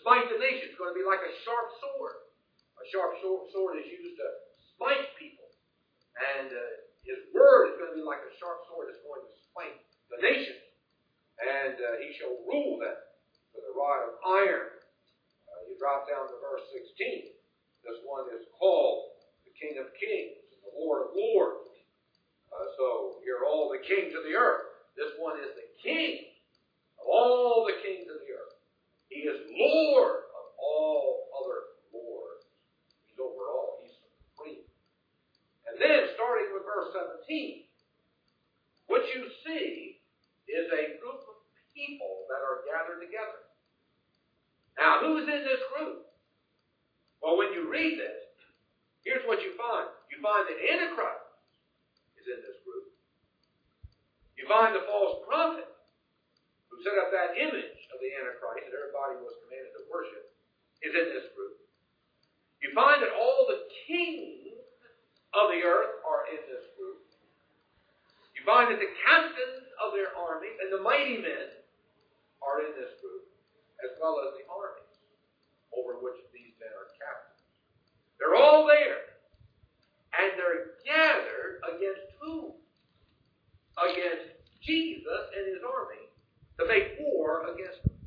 smite the nation. It's going to be like a sharp sword. A sharp sword is used to smite people. And uh, his word is going to be like a sharp sword that's going to smite the nations. And uh, he shall rule them with a rod of iron. Uh, you drop down to verse sixteen. This one is called the King of Kings and the Lord of Lords. Uh, so here are all the kings of the earth. This one is the king of all the kings of the earth. He is Lord of all other lords. He's over all. He's supreme. And then, starting with verse seventeen, what you see is a group of people that are gathered together. Now, who's in this group? Well, when you read this, here's what you find. You find the Antichrist is in this group. You find the false prophet who set up that image of the Antichrist that everybody was commanded to worship is in this group. You find that all the kings of the earth are in this group. You find that the captains of their armies and the mighty men are in this group, as well as the armies over which these men are captains. They're all there. And they're gathered against who? Against Jesus and his army to make war against them.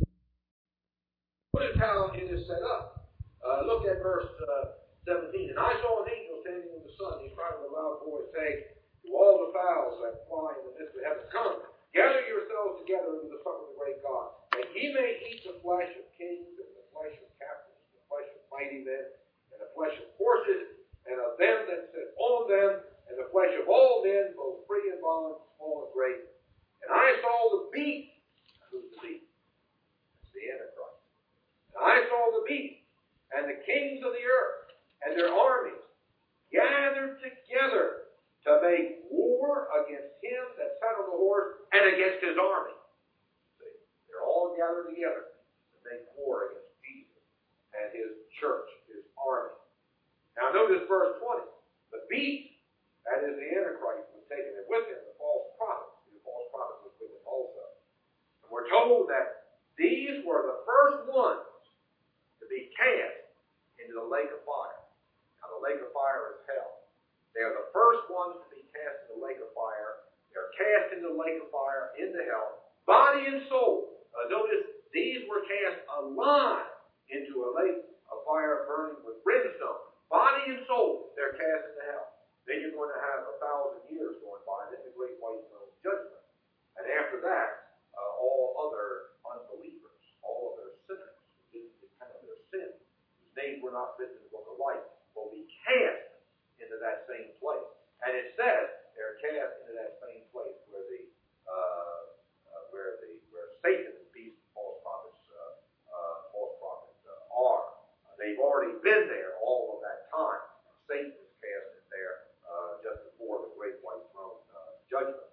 Notice how it is set up. Uh, look at verse uh, seventeen. And I saw an angel standing in the sun. He cried with a loud voice, saying, to all the fowls that fly in the midst of heaven, come, gather yourselves together into the supper of the great God, that ye may eat the flesh of kings, and the flesh of captains, and the flesh of mighty men, and the flesh of horses, and of them that sit on them, and the flesh of all men, both free and bond, small and great. And I saw the beast. Who's the beast? It's the Antichrist. And I saw the beast, and the kings of the earth, and their armies, gathered together to make war against him that sat on the horse, and against his army. See, they're all gathered together to make war against Jesus and his church, his army. Now notice verse twenty. The beast, that is the Antichrist, was taken, and with him the false prophet. The false prophet was with him also. And we're told that these were the first ones to be cast into the lake of fire. Now the lake of fire is hell. They are the first ones to be cast in the lake of fire. They are cast into the lake of fire, into hell, body and soul. Uh, notice these were cast alive into a lake of fire burning with brimstone. Body and soul, they're cast into hell. Then you're going to have a thousand years going by, then the great white throne judgment. And after that, uh, all other unbelievers, all of their sinners, who didn't repent of their sins, whose names were not written in the book of life, will be cast into that same place. And it says they're cast into that same place where the uh, uh, where the where Satan and beast and false prophets uh, uh, false prophets uh, are. Uh, they've already been there all of that time. Satan is cast in there uh, just before the great white throne uh, judgment.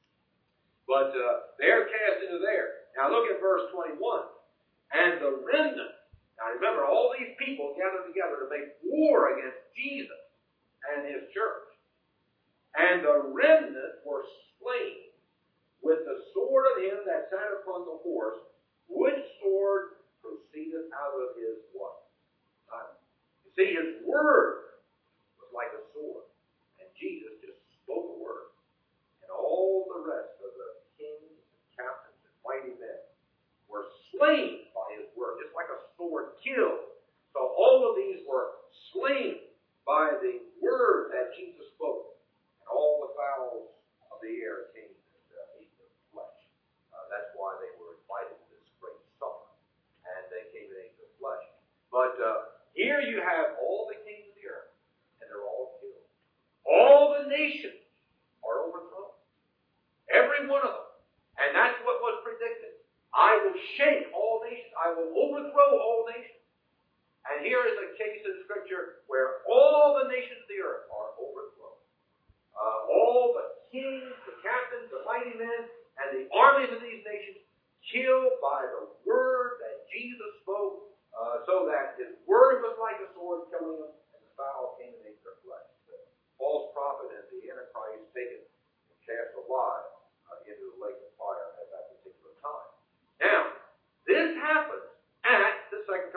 But uh, they're cast into there. Now look at verse twenty-one. And the remnant. Now remember, all these people gathered together to make war against Jesus and his church. And the remnant were slain with the sword of him that sat upon the horse, which sword proceeded out of his what? Mouth. You see, his word was like a sword. And Jesus just spoke a word. And all the rest of the kings and captains and mighty men were slain by his word, just like a sword killed. So all of these were slain by the word that Jesus spoke. And all the fowls of the air came and uh, ate the flesh. Uh, that's why they were invited to this great supper. And they came and ate the flesh. But uh, here you have all the kings of the earth, and they're all killed. All the nations are overthrown. Every one of them. And that's what was predicted. I will shake all nations. I will overthrow all nations. And here is a case in Scripture where all the nations of the earth are overthrown. Uh, all the kings, the captains, the mighty men, and the armies of these nations killed by the word that Jesus spoke, uh, so that his word was like a sword killing them, and the fowl came and ate their flesh. The false prophet and the Antichrist taken and cast alive uh, into the lake of fire at that particular time. Now, this happens at the second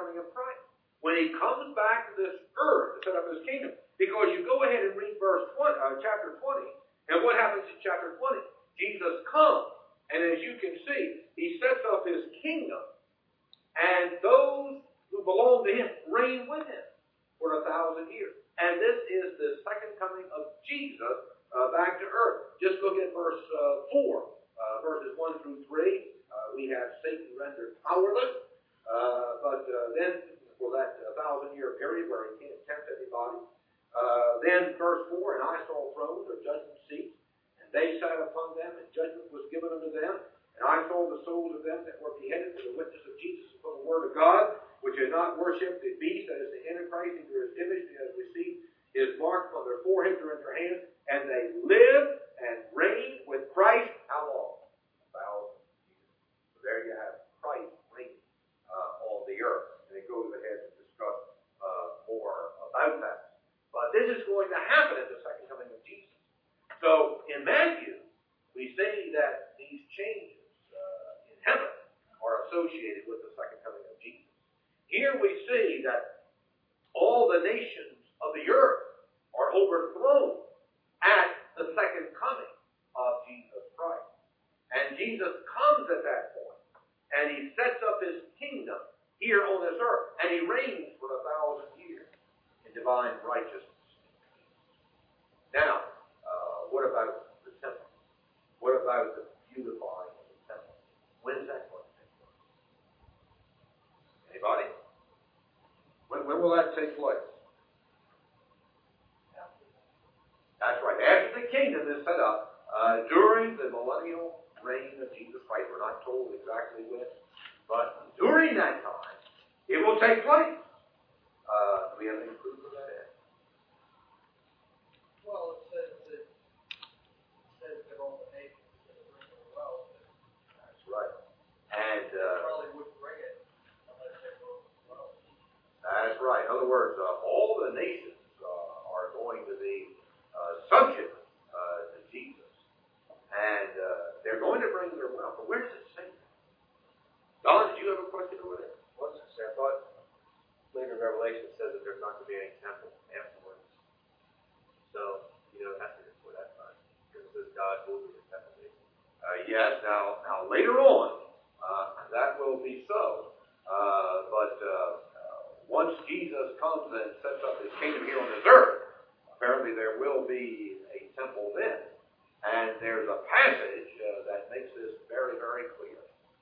comes back to this earth to set up his kingdom. Because you go ahead and read verse twenty, uh, chapter twenty, and what happens in chapter twenty? Jesus comes, and as you can see, he sets up his kingdom, and those who belong to him reign with him for a thousand years. And this is the second coming of Jesus uh, back to earth. Just look at verse uh, four, uh, verses one through three. Uh, we have Satan rendered powerless, uh, but uh, then for that uh, thousand-year period where he can't tempt anybody. Uh, then verse four, and I saw thrones or judgment seats, and they sat upon them, and judgment was given unto them. And I saw the souls of them that were beheaded for the witness of Jesus and for the word of God, which had not worshipped the beast that is the Antichrist, either his image that has received his mark on their foreheads or in their hands, and they lived and reigned with Christ. How long? A thousand years. So there you have Christ reigning uh, on the earth. And it goes ahead to discuss uh, more about that. But this is going to happen at the second coming of Jesus. So in Matthew, we see that these changes uh, in heaven are associated with the second coming of Jesus. Here we see that all the nations of the earth are overthrown at the second coming of Jesus Christ. And Jesus comes at that point, and he sets up his kingdom here on this earth, and he reigns for a thousand years in divine righteousness. Now, uh, what about the temple? What about the beautifying of the temple? When is that going to take place? Anybody? When, when will that take place? That's right. After the kingdom is set up, uh, during the millennial reign of Jesus Christ. We're not told exactly when, but during that time, it will take place. Uh, do we have any proof of that? Well, it says that, it says that all the nations will bring their wealth. That's right. And uh, probably wouldn't bring it unless they were wealth. That's right. In other words, uh, all the nations uh, are going to be uh, subject uh, to Jesus. And uh, they're going to bring their wealth. But where does it say that? Don, did you have a question over there? What's it say? I thought later Revelation says that there's not going to be any temple afterwards. So, you know, that's before that time. Because it says God will be the temple. Uh, yes, now, now later on, uh, that will be so. Uh, but uh, uh, once Jesus comes and sets up his kingdom here on this earth, apparently there will be a temple then. And there's a passage uh, that makes this very, very clear.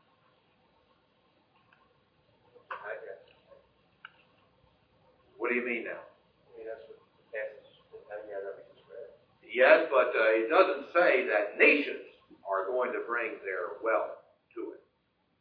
What do you mean now? I mean, that's what the passage that we just read. Yes, but uh, it doesn't say that nations are going to bring their wealth to it.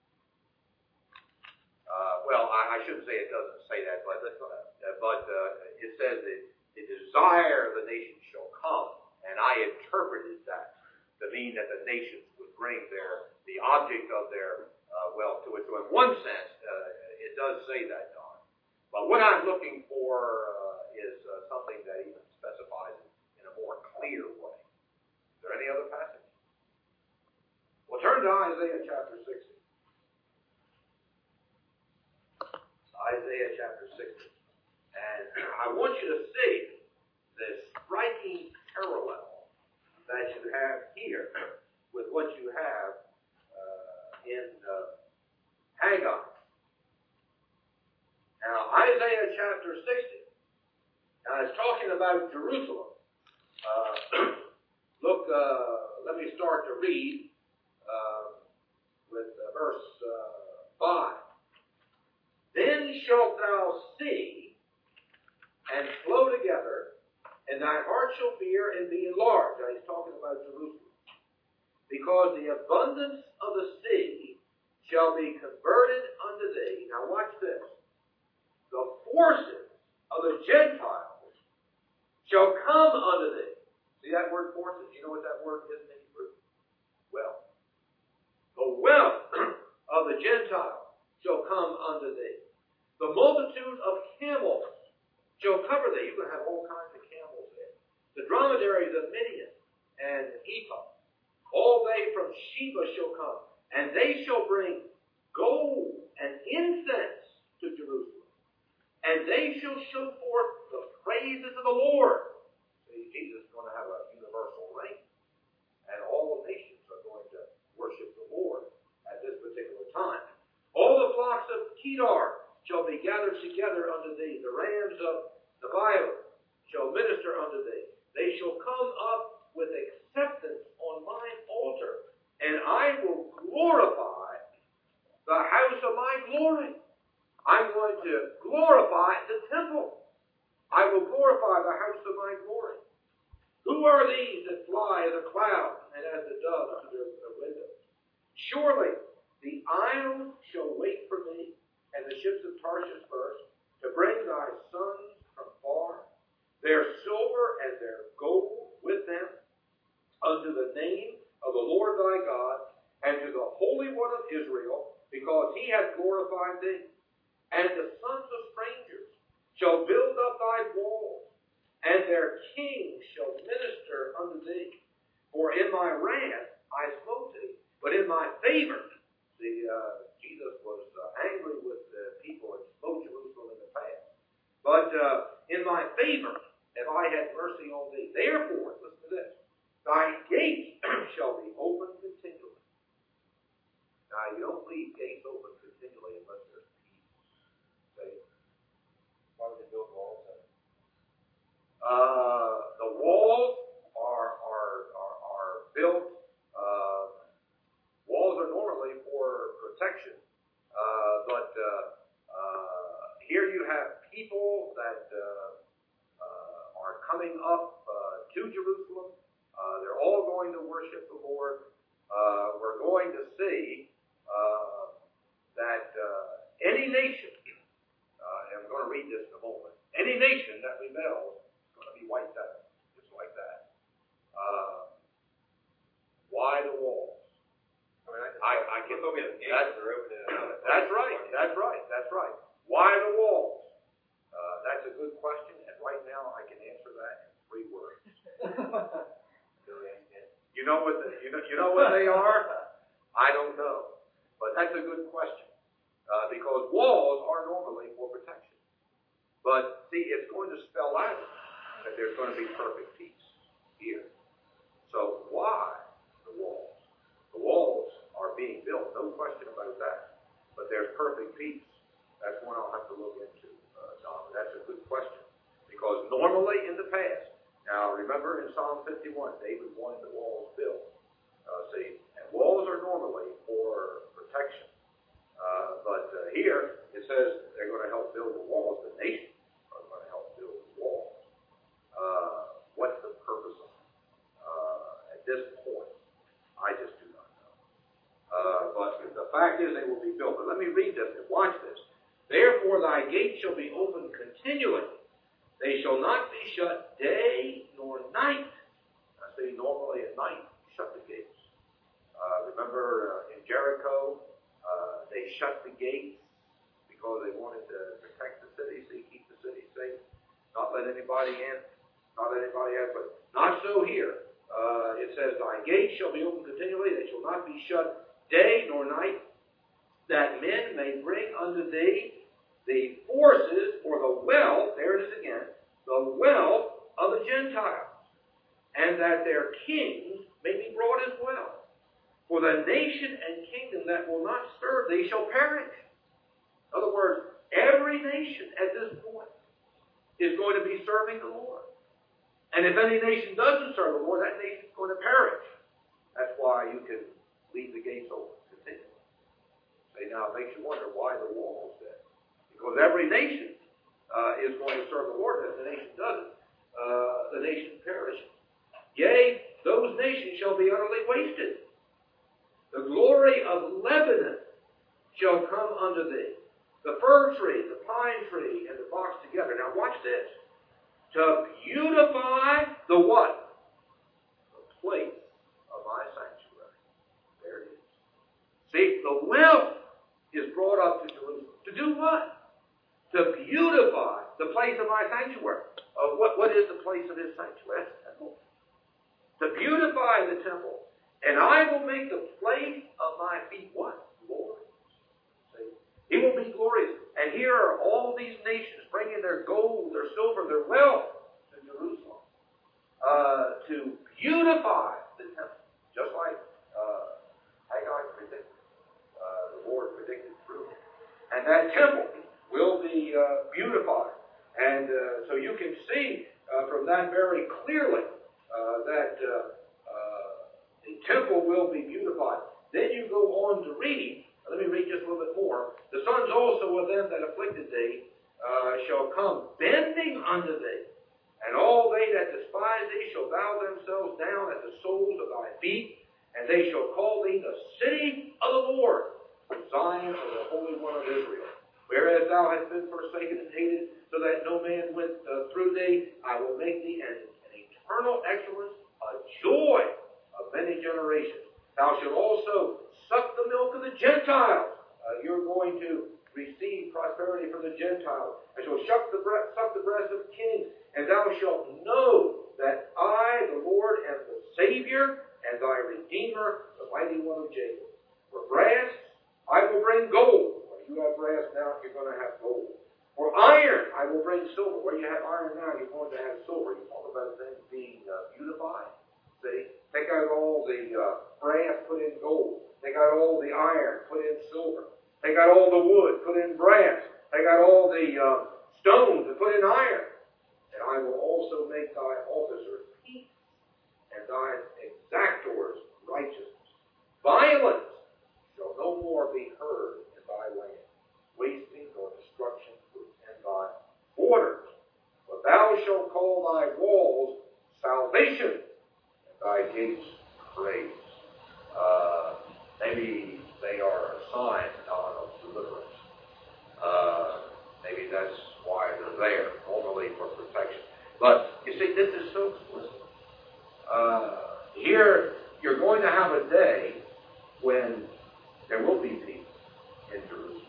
Uh, well, I, I shouldn't say it doesn't say that, but, uh, but uh, it says that the desire of the nations shall come, and I interpreted that to mean that the nations would bring their the object of their uh, wealth to it. So in one sense, uh, it does say that, Don. But what I'm looking for uh, is uh, something that even specifies it in a more clear way. Is there any other passage? Well, turn to Isaiah chapter sixty. Isaiah chapter sixty. And I want you to see this striking parallel that you have here with what you have uh, in uh, Haggai. Now, Isaiah chapter sixty, now it's talking about Jerusalem. Uh, look, uh, let me start to read uh, with uh, verse uh, five. Then shalt thou see and flow together, and thy heart shall fear and be enlarged. Now he's talking about Jerusalem. Because the abundance of the sea shall be converted unto thee. Now watch this. The forces of the Gentiles shall come unto thee. See that word forces? You know what that word is in Hebrew? Wealth. The wealth of the Gentiles shall come unto thee. The multitude of camels shall cover thee. You're going to have all kinds of camels there. The dromedaries of Midian and Ephah. All they from Sheba shall come. And they shall bring gold and incense to Jerusalem. and they shall show forth the praises of the Lord. See, Jesus is going to have a universal reign, and all the nations are going to worship the Lord at this particular time. All the flocks of Kedar shall be gathered together unto thee. The rams of Nebaioth shall minister unto thee. They shall come up with acceptance on mine altar, and I will glorify the house of my glory. I'm going to glorify the temple. I will glorify the house of my glory. Who are these that fly as a cloud and as the dove under the windows? Surely the isles shall wait for me, and the ships of Tarshish first, to bring thy sons from far, their silver and their gold with them, unto the name of the Lord thy God, and to the Holy One of Israel, because he hath glorified thee. And the sons of strangers shall build up thy walls, and their kings shall minister unto thee. For in my wrath I smote thee, but in my favor, see, uh, Jesus was uh, angry with the people and smote Jerusalem in the past. But uh, in my favor have I had mercy on thee. Therefore, listen to this, thy gates shall be open continually. Now, you don't leave gates open continually unless there's peace. See? Why would they build walls then? Uh, the walls are are are, are built. Uh, walls are normally for protection, uh, but uh, uh, here you have people that uh, uh, are coming up uh, to Jerusalem. Uh, they're all going to worship the Lord. Uh, we're going to see uh, that uh, any nation, uh, and I'm going to read this in a moment, any nation that rebels is going to be wiped out, just like that. Uh, why the walls? I mean, I, I, I can. look at the gates That's, are open. that's right. That's right. That's right. Why the walls? Uh, that's a good question, and right now I can answer that in three words. You know what? The, you know. You know what they are? I don't know, but that's a good question uh, because walls are normally for protection. But see, it's going to spell out that there's going to be perfect peace here. So why the walls? The walls are being built, no question about that. But there's perfect peace. That's one I'll have to look into, uh, Don. That's a good question. Because normally in the past, now remember in Psalm fifty-one, David wanted the walls built. Uh, see, and walls are normally for protection. Uh, but uh, here, it says they're going to help build the walls. The nations are going to help build the walls. Uh, what's the purpose of it? Uh, at this point, I just do not know. Uh, but the fact is they will be built. But let me read this and watch this. Therefore thy gates shall be open continually. They shall not be shut day nor night. I say normally at night, shut the gates. Uh, remember uh, in Jericho, uh, they shut the gates because they wanted to protect the city, so keep the city safe, not let anybody in, not let anybody out. But not so here. Uh, it says, thy gates shall be open continually, they shall not be shut day nor night, that men may bring unto thee the forces or the wealth, there it is again, the wealth of the Gentiles, and that their kings may be brought as well. For the nation and kingdom that will not serve thee shall perish. In other words, every nation at this point is going to be serving the Lord. And if any nation doesn't serve the Lord, that nation is going to perish. That's why you can leave the gates open continually. See, now it makes you wonder why the walls then. Because every nation uh, is going to serve the Lord, and if the nation doesn't, uh, the nation perishes. Yea, those nations shall be utterly wasted. The glory of Lebanon shall come unto thee. The fir tree, the pine tree, and the box together. Now watch this. To beautify the what? The place of my sanctuary. There it is. See, the wealth is brought up to Jerusalem. To do what? To beautify the place of my sanctuary. Uh, what, what is the place of his sanctuary? That's the temple. To beautify the temple. And I will make the place of my feet what? Glorious. See? He will be glorious. And here are all these nations bringing their gold, their silver, their wealth to Jerusalem, uh, to beautify the temple, just like uh, Haggai predicted. Uh, the Lord predicted through it. And that temple will be uh, beautified. And uh, so you can see uh, from that very clearly uh, that uh, uh, the temple will be beautified. Then you go on to read, let me read just a little bit more. The sons also of them that afflicted thee uh, shall come bending unto thee, and all they that despise thee shall bow themselves down at the soles of thy feet, and they shall call thee the city of the Lord, Zion of the Holy One of Israel. Whereas thou hast been forsaken and hated, so that no man went uh, through thee, I will make thee an, an eternal excellence, a joy of many generations. Thou shalt also suck the milk of the Gentiles. Uh, you're going to receive prosperity from the Gentiles. I shall suck the, breast, suck the breast of kings, and thou shalt know that I, the Lord, am the Savior, and thy Redeemer, the mighty one of Jacob. For brass, I will bring gold. When you have brass now, you're going to have gold. For iron, I will bring silver. Where you have iron now, you're going to have silver. You talk about things being uh, beautified. See? Take out all the uh, brass, put in gold. Take out all the iron, put in silver. Take out all the wood, put in brass. Take out all the uh, stones and put in iron. And I will also make thy officers peace, and thy exactors righteousness. Violence shall no more be heard in thy land, wasting or destruction in thy borders. But thou shalt call thy walls salvation, and thy gates praise. Uh, maybe they are a sign not of deliverance. Uh, maybe that's why they're there, normally for protection. But you see, this is so explicit. Uh, here, you're going to have a day when there will be peace in Jerusalem.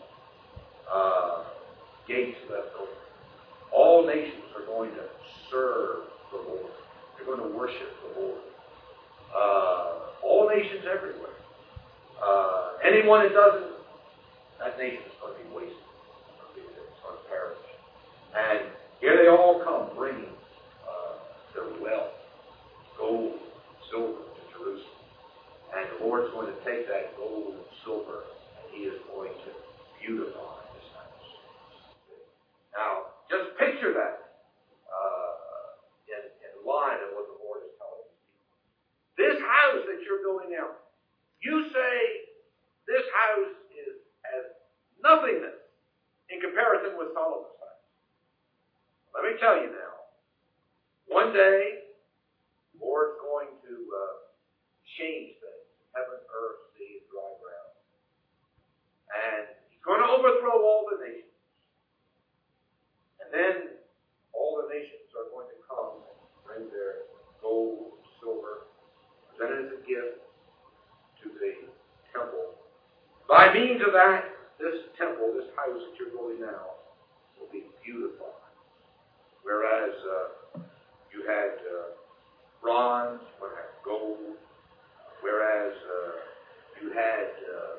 Uh, gates left open. All nations are going to serve the Lord. They're going to worship the Lord. Uh, all nations everywhere. Uh, anyone that doesn't, that nation is going to be wasted. It's going to perish. And here they all come bringing uh, their wealth, gold, silver to Jerusalem. And the Lord's going to take that gold and silver and He is going to beautify His house. Now, just picture that uh, in, in line of what the Lord is telling His people. This house that you're building now, you say this house is as nothingness in comparison with Solomon's house. Let me tell you now, one day, the Lord's going to uh, change things. Heaven, earth, sea, and dry ground. And He's going to overthrow all the nations. And then all the nations are going to come and bring their gold, silver, present it as a gift to the temple. By means of that, this temple, this house that you're building now, will be beautified. Whereas uh, you had uh, bronze, you had gold, whereas uh, you had uh,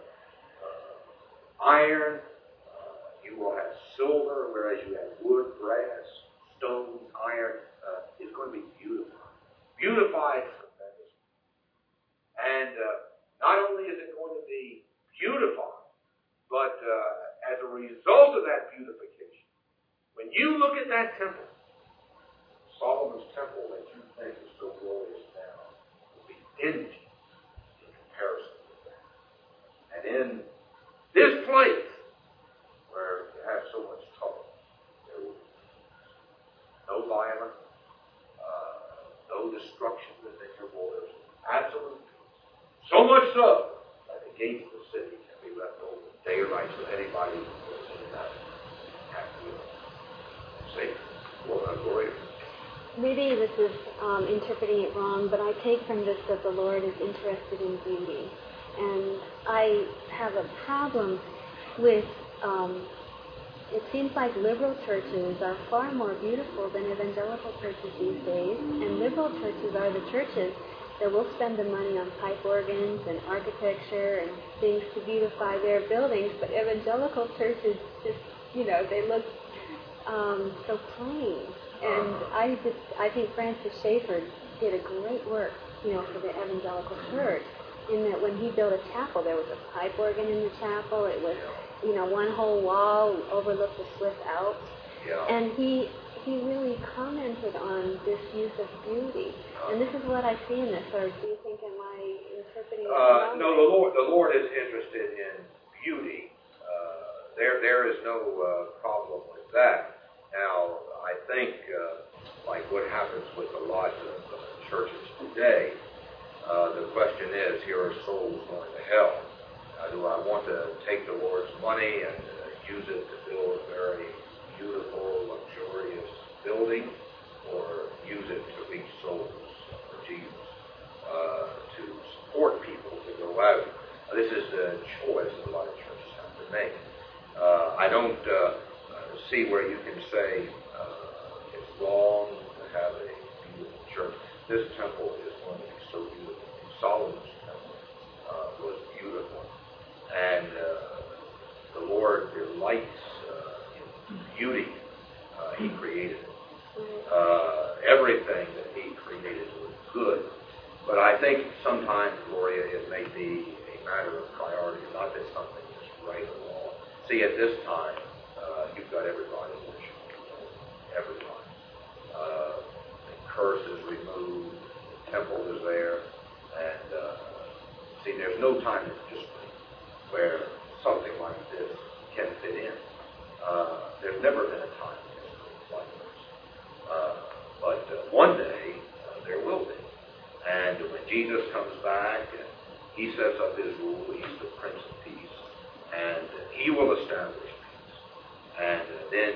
uh, iron, uh, you will have silver, whereas you had wood, brass, stone, iron. Uh, it's going to be beautified. Beautified tremendously. And uh, not only is it going to be beautified, but uh, as a result of that beautification, when you look at that temple, Solomon's temple that you think is so glorious now will be empty in comparison with that. And in this place, where you have so much trouble, there will be no violence, uh, no destruction within your borders, absolute peace. So much so that the gates of the city can be left open day or night so anybody who goes in and out have to be safe. Well, uh, glory. Maybe this is um, interpreting it wrong, but I take from this that the Lord is interested in beauty. And I have a problem with, um, it seems like liberal churches are far more beautiful than evangelical churches these days. And liberal churches are the churches that will spend the money on pipe organs and architecture and things to beautify their buildings. But evangelical churches just, you know, they look um, so plain. And I just, I think Francis Schaeffer did a great work, you know, for the evangelical church, in that when he built a chapel, there was a pipe organ in the chapel. It was, you know, one whole wall overlooked the Swiss Alps. Yeah. And he he really commented on this use of beauty. And this is what I see in this, or do you think, am I interpreting it Uh, wrong? no, the Lord, the Lord is interested in beauty. Uh, there, there is no uh, problem with that. Now, I think, uh, like what happens with a lot of uh, churches today, uh, the question is, here are souls going to hell. Uh, do I want to take the Lord's money and uh, use it to build very beautiful, luxurious buildings, or use it to reach souls for Jesus, uh, to support people to go out? Uh, this is the choice that a lot of churches have to make. Uh, I don't uh, see where you can say uh, it's wrong to have a beautiful church. This temple is going to be so beautiful. Solomon's temple uh, was beautiful. And uh, the Lord delights uh, in beauty. Uh, he created it. Uh, everything that He created was good. But I think sometimes, Gloria, it may be a matter of priority, not that something is right or wrong. See, at this time, uh, you've got everybody worshiping. Everybody. Uh, the curse is removed. The temple is there. And, uh, see, there's no time in history where something like this can fit in. Uh, there's never been a time in history like this. Uh, but uh, one day, uh, there will be. And when Jesus comes back, and He sets up His rule, He's the Prince of Peace, and He will establish peace. And uh, then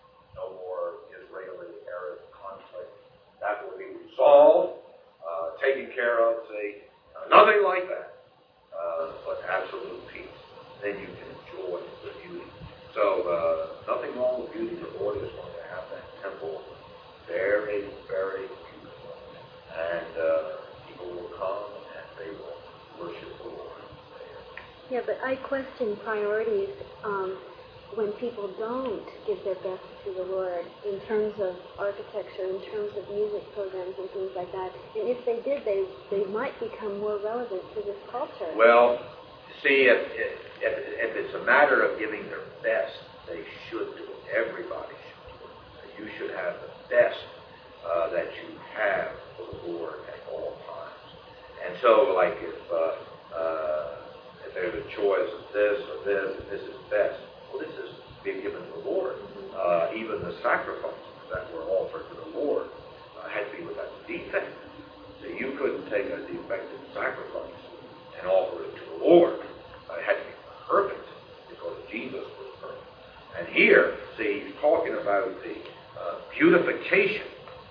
no more Israeli-Arab conflict. That will be resolved, uh, taken care of, say, uh, nothing like that, uh, but absolute peace. Then you can enjoy the beauty. So uh, nothing wrong with beauty. The Lord is going to have that temple very, very beautiful. And uh, people will come and they will worship the Lord there. Yeah, but I question priorities um, when people don't give their best to the Lord in terms of architecture, in terms of music programs and things like that. And if they did, they, they might become more relevant to this culture. Well, see, if, if, if it's a matter of giving their best, they should do it. Everybody should do it. You should have the best uh, that you have for the Lord at all times. And so, like, if, uh, uh, if there's a choice of this or this, and this is best, well, this is being given to the Lord. Uh, even the sacrifices that were offered to the Lord uh, had to be without defect. So you couldn't take a defective sacrifice and offer it to the Lord. Uh, it had to be perfect because Jesus was perfect. And here, see, he's talking about the uh, beautification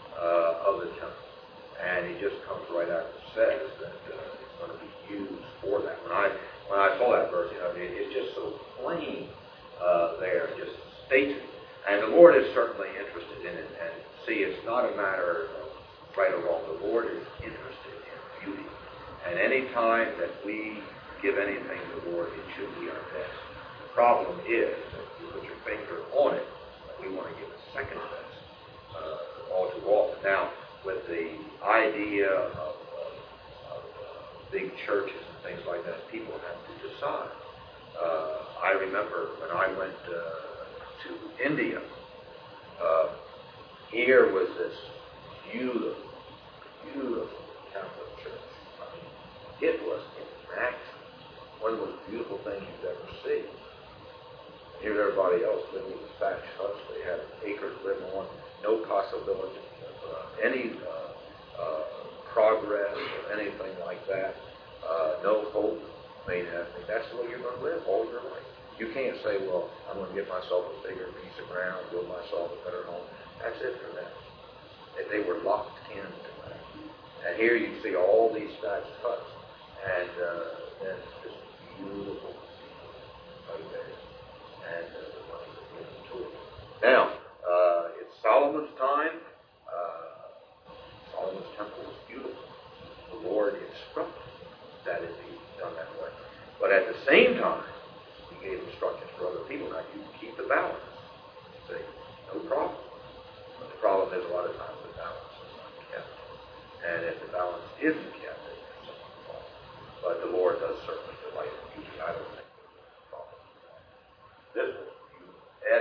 uh, of the temple. And he just comes right out and says that uh, it's going to be used for that. When I when I saw that verse, you know, it, it's just so plain uh, there, just states it. And the Lord is certainly interested in it. And see, it's not a matter of right or wrong. The Lord is interested in beauty. And any time that we give anything to the Lord, it should be our best. The problem is that you put your finger on it, we want to give a second best uh, all too often. Now, with the idea of, of, of uh, big churches and things like that, people have to decide. Uh, I remember when I went uh, to India, uh, here was this beautiful, beautiful Catholic church. I mean, it was immaculate. One of the most beautiful things you've ever seen. Here's everybody else living in thatched huts. They had acres to live on, no possibility of uh, any uh, uh, progress or anything like that. Uh, no hope made happening. That's the way you're going to live all your life. You can't say, well, I'm going to get myself a bigger piece of ground, build myself a better home. That's it for them. They were locked into that. And here you see all these thatched huts. And uh, then this beautiful right there. And uh, the money was given to it. Now, uh, it's Solomon's time. Uh, Solomon's temple was beautiful. The Lord instructed that it be done that way. But at the same time, He gave instructions for other people. Now, you keep the balance. See? No problem. But the problem is a lot of times the balance is not kept. And if the balance isn't kept, then there's something wrong. But the Lord does certainly delight in beauty. I don't think there's a problem with that. This one, you add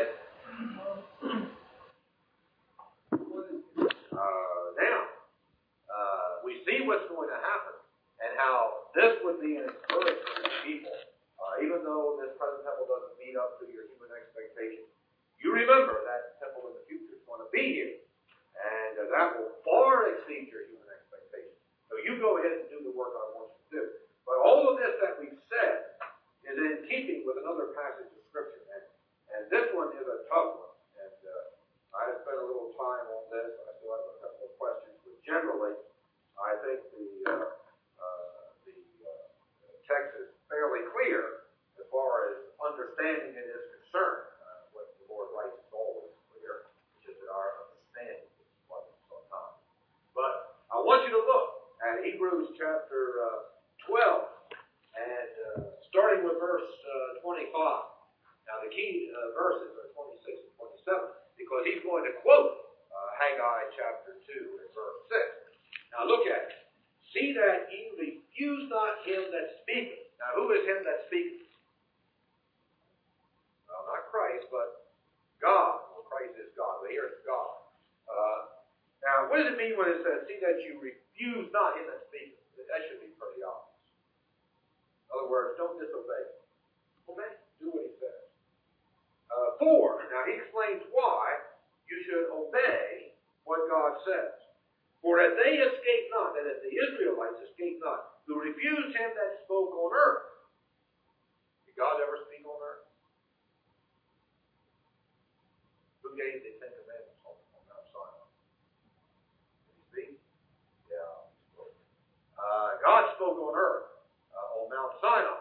uh, now, uh, we see what's going to happen and how this would be an encouragement to people. Uh, even though this present temple doesn't meet up to your human expectations, you remember that temple in the future is going to be here. And uh, that will far exceed your human expectations. So you go ahead and do the work I want you to do. But all of this that we've said is in keeping with another passage of Scripture. And, and this one is a tough one. And uh, I spent a little time on this. I still have a couple of questions. But generally, I think the, uh, uh, the, uh, the text is fairly clear as far as understanding it is concerned. Uh, what the Lord writes is always clear. It's just that our understanding is what sometimes. But I want you to look at Hebrews chapter uh, twelve, and uh, starting with verse uh, twenty-five. Now the key uh, verses are twenty-six and twenty-seven, because he's going to quote uh, Haggai chapter two and verse six. Now look at it. See that ye refuse not him that speaketh. Now who is him that speaketh? Well, not Christ, but God. Well, Christ is God, but here it's God. Uh, now, what does it mean when it says, see that you refuse not him that speaketh? That should be pretty obvious. In other words, don't disobey. Obey. Do what he says. Uh, four. Now, he explains why you should obey what God says. For if they escape not, that is, the Israelites escape not, who refused him that spoke on earth. Did God ever speak on earth? Who gave the Ten Commandments on, on Mount Sinai? Did he speak? Yeah, he spoke. Uh, God spoke on earth, uh, on Mount Sinai.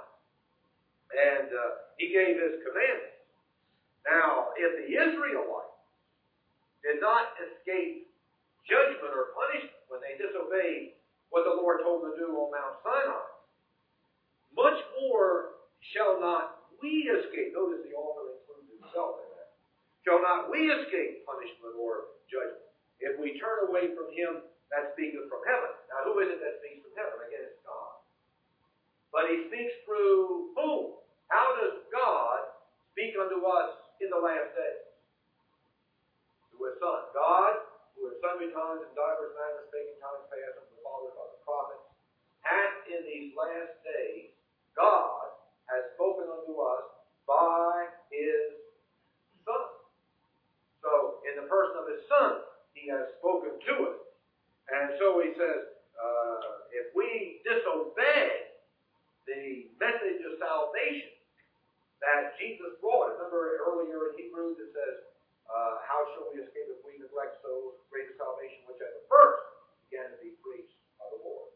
And uh, he gave his commandments. Now, if the Israelites did not escape judgment or punishment when they disobeyed what the Lord told them to do on Mount Sinai, much more shall not we escape. Notice the author includes himself in that. Shall not we escape punishment or judgment if we turn away from him that speaketh from heaven? Now, who is it that speaks from heaven? Again, it's God. But he speaks through whom? How does God speak unto us in the last days? Through his Son. God, who in sundry times and divers manners spake in times past unto the fathers by the prophets, hath in these last days God has spoken unto us by his Son. So, in the person of his Son, he has spoken to us. And so he says, uh, if we disobey the message of salvation that Jesus brought, remember earlier in Hebrews it says, uh, how shall we escape if we neglect so great a salvation which at the first began to be preached by the Lord?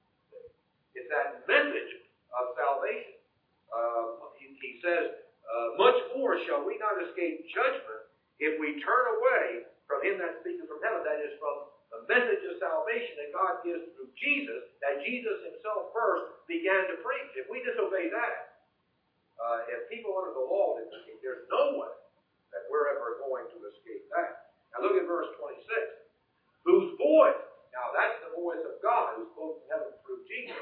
It's that message of salvation. Uh, he, he says, uh, much more shall we not escape judgment if we turn away from him that speaketh from heaven, that is, from the message of salvation that God gives through Jesus, that Jesus himself first began to preach. If we disobey that, uh, if people under the law didn't escape, there's no way that we're ever going to escape that. Now look at verse twenty-six. Whose voice, now that's the voice of God who spoke from heaven through Jesus,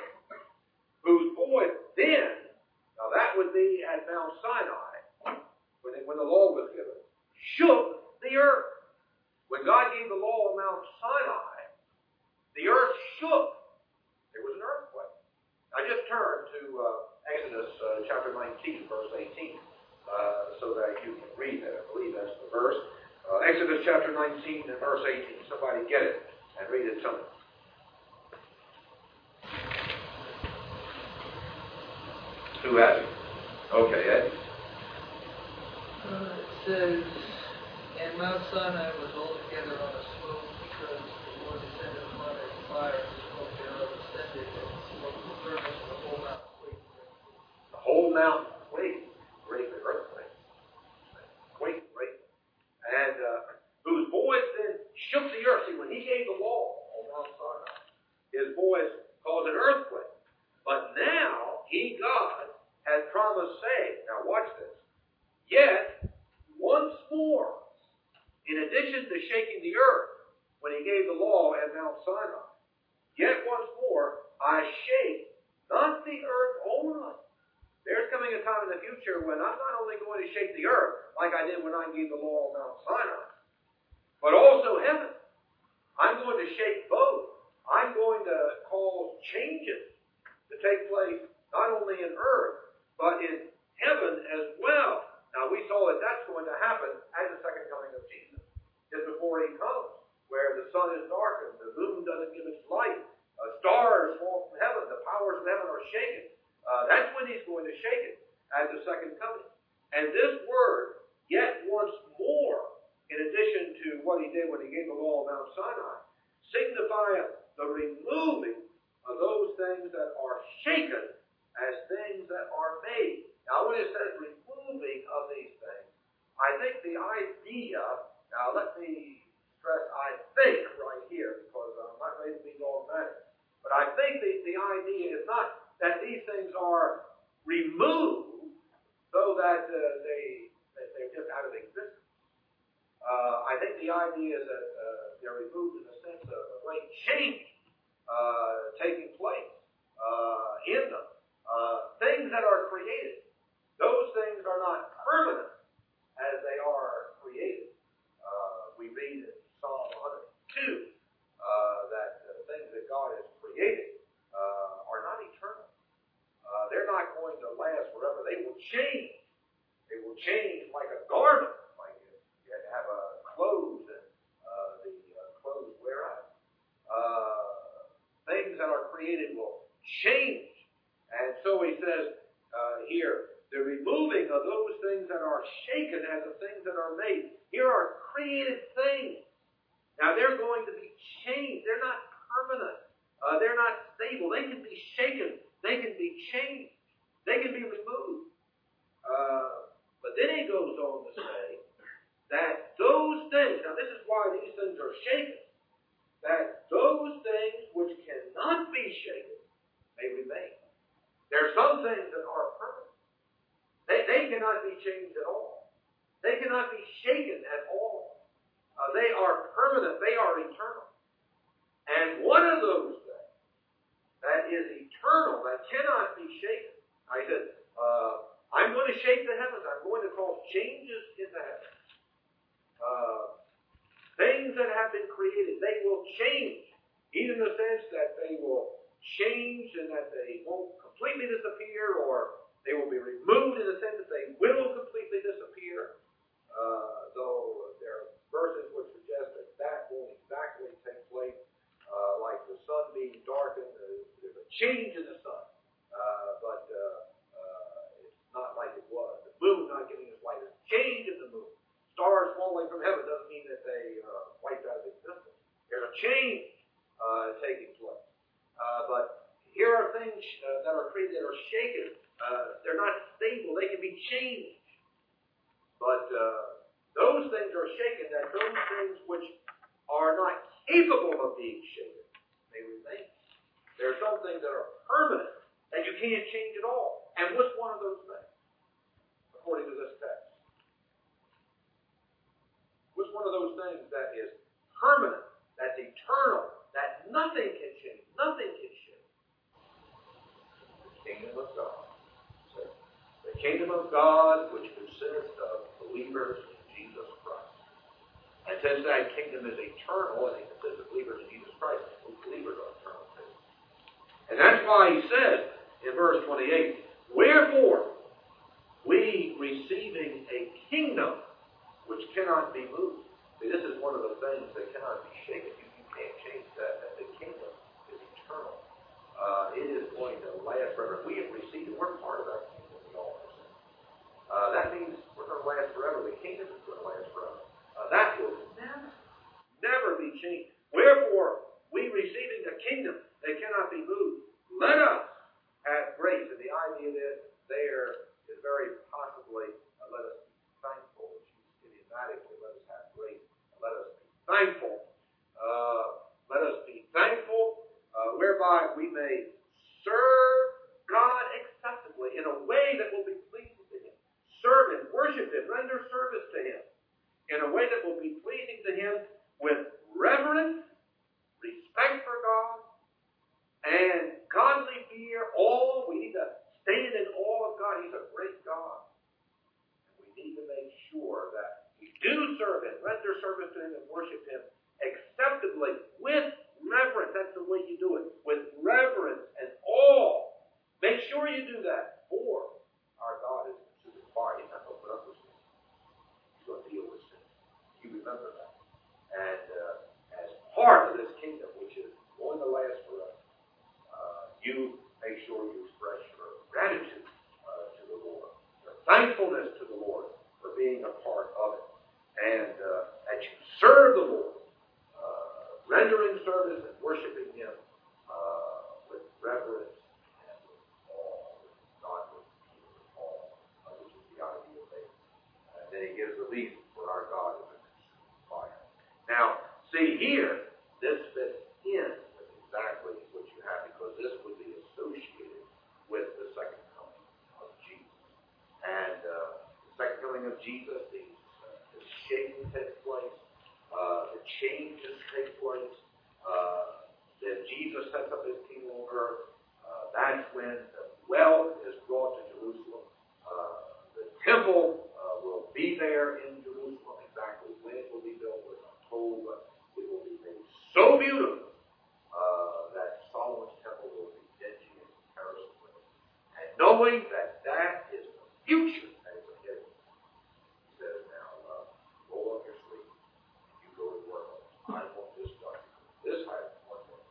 whose voice then, now that would be at Mount Sinai, when, it, when the law was given, shook the earth. When God gave the law on Mount Sinai, the earth shook. There was an earthquake. I just turned to uh, Exodus uh, chapter nineteen, verse eighteen, uh, so that you can read that. I believe that's the verse. Uh, Exodus chapter nineteen and verse eighteen. Somebody get it and read it to me. Who has it? Okay, Ed. Uh, it says, and Mount Sinai was altogether on a smoke, because the Lord descended upon it fire, and the smoke thereof ascended, and the smoke of the furnace, and the whole mountain quaked. The whole mountain quaked, great earthquake. Quaked, great. And uh, whose voice then shook the earth. See, when he gave the law on Mount Sinai, his voice caused an earthquake. But now, he, God, has promised, saying, now watch this, yet once more in addition to shaking the earth when he gave the law at Mount Sinai, yet once more I shake not the earth only. There's coming a time in the future when I'm not only going to shake the earth like I did when I gave the law on Mount Sinai, but also heaven. I'm going to shake both. I'm going to cause changes to take place not only in earth, but in heaven as well. Now, we saw that that's going to happen at the second coming of Jesus, just before he comes, where the sun is darkened, the moon doesn't give its light, uh, stars fall from heaven, the powers of heaven are shaken. Uh, that's when he's going to shake it at the second coming. And this word, yet once more, in addition to what he did when he gave the law of Mount Sinai, signifieth the removing of those things that are shaken as things that are made. Now, when it says removing of these things, I think the idea, now let me stress I think right here, because I'm not ready to be dogmatic, but I think the, the idea is not that these things are removed so that uh, they, that they're just out of existence. Uh, I think the idea is that uh, they're removed in the sense of a great change uh, taking place uh, in them. Uh, things that are created, those things are not permanent as they are created. Uh, we read in Psalm one hundred two uh, that the things that God has created uh, are not eternal. Uh, they're not going to last forever. They will change. They will change like a garment. Like you have a clothes and uh, the uh, clothes wear out. Uh, things that are created will change. And so he says uh, here, the removing of those things that are shaken as the things that are made. Here are created things. Now they're going to be changed. They're not permanent. Uh, they're not stable. They can be shaken. They can be changed. They can be removed. Uh, but then he goes on to say that those things, now this is why these things are shaken, that those things which cannot be shaken may remain. There are some things that are permanent. They, they cannot be changed at all. They cannot be shaken at all. Uh, they are permanent. They are eternal. And one of those things that is eternal, that cannot be shaken. I said, uh, I'm going to shake the heavens. I'm going to cause changes in the heavens. Uh, things that have been created, they will change. Even in the sense that they will change and that they won't completely disappear, or they will be removed in the sense that they will completely disappear. Uh, though there are verses which suggest that that won't exactly take place, uh, like the sun being darkened. Uh, there's a change in the sun, uh, but uh, uh, it's not like it was. The moon not giving its light. There's a change in the moon. Stars falling from heaven doesn't mean that they uh, wiped out of existence. There's a change uh, taking place. Uh, but here are things uh, that are created that are shaken. Uh, they're not stable. They can be changed. But uh, those things are shaken, that those things which are not capable of being shaken may remain. There are some things that are permanent, that you can't change at all. And what's one of those things, according to this text? What's one of those things that is permanent, that's eternal, that nothing can change, nothing can shake? The kingdom of God. So, the kingdom of God, which consists of believers in Jesus Christ. And since that kingdom is eternal and it consists of believers in Jesus Christ, those believers are eternal too. And that's why he says in verse twenty-eight, wherefore, we receiving a kingdom which cannot be moved. See, this is one of the things that cannot be shaken. You, you can't change that. That the kingdom is eternal. Uh, it is going to last forever. We have received it. We're part of that kingdom. We all are. Uh, that means we're going to last forever. The kingdom is going to last forever. Uh, that will never, never be changed. Wherefore, we receiving a kingdom that cannot be moved, let us have grace. And the idea that there is very possibly, uh, let us be thankful, which is idiomatically, let us have grace. Let us be thankful. Uh, let us be thankful, uh, whereby we may serve God acceptably in a way that will be pleasing to Him. Serve Him, worship Him, render service to Him in a in a way that will be pleasing to Him with reverence, respect for God, and godly fear. All we need to stand in awe of God. He's a great God. And we need to make sure that we do serve Him, render service to Him, and worship Him acceptably with reverence. That's the way you do it. With reverence and awe. Make sure you do that. For our God is a consuming fire. He's not going to put up with sin. He's going to deal with sin. You remember that. And uh, as part of this kingdom, which is going to last forever, uh, you make sure you express your gratitude uh, to the Lord, your thankfulness to the Lord for being a part of it, and uh, that you serve the Lord, uh, rendering service and worshiping Him uh, with reverence and with awe, with godly fear, with awe, uh, which is the idea of faith. And then He gives the reason for our God is a consuming fire. Now, see here, this fits in with exactly what you have, because this would be associated with the second coming of Jesus. And uh, the second coming of Jesus, these, uh, the shaking takes place, uh, the changes take place. Uh, then Jesus sets up His kingdom on earth. Uh, that's when the wealth is brought to Jerusalem. Uh, the temple uh, will be there in Jerusalem. Exactly when it will be built, we're not told, but it will be made so beautiful uh, that Solomon's temple will be dingy in comparison with it. And knowing that that is the future that is ahead of us, He says, now, uh, roll up your sleeve. You go to work. I want this done. This has one thing.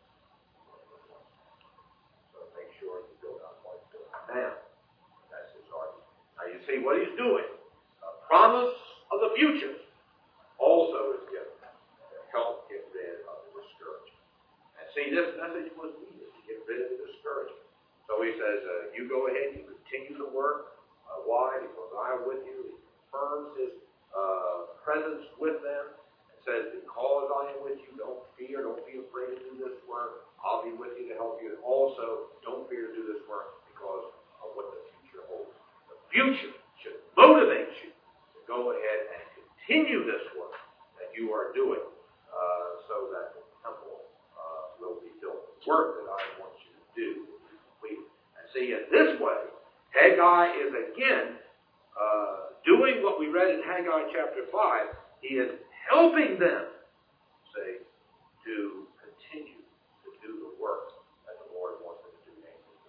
So make sure you build on what you're doing now. That's His argument. Now you see what He's doing. A promise of the future also is given to help get rid of the discouragement. And see, this message was needed to get rid of the discouragement. So He says, uh, you go ahead, you continue to work. Uh, why? Because I am with you. He confirms His uh, presence with them. And says, because I am with you, don't fear, don't be afraid to do this work. I'll be with you to help you. And also, don't fear to do this work because of what the future holds. The future should motivate you to go ahead and continue this work that you are doing uh, so that the temple uh, will be built. The work that I want you to do will be completed. And see, in this way, Haggai is again uh, doing what we read in Haggai chapter five. He is helping them, say, to continue to do the work that the Lord wants them to do.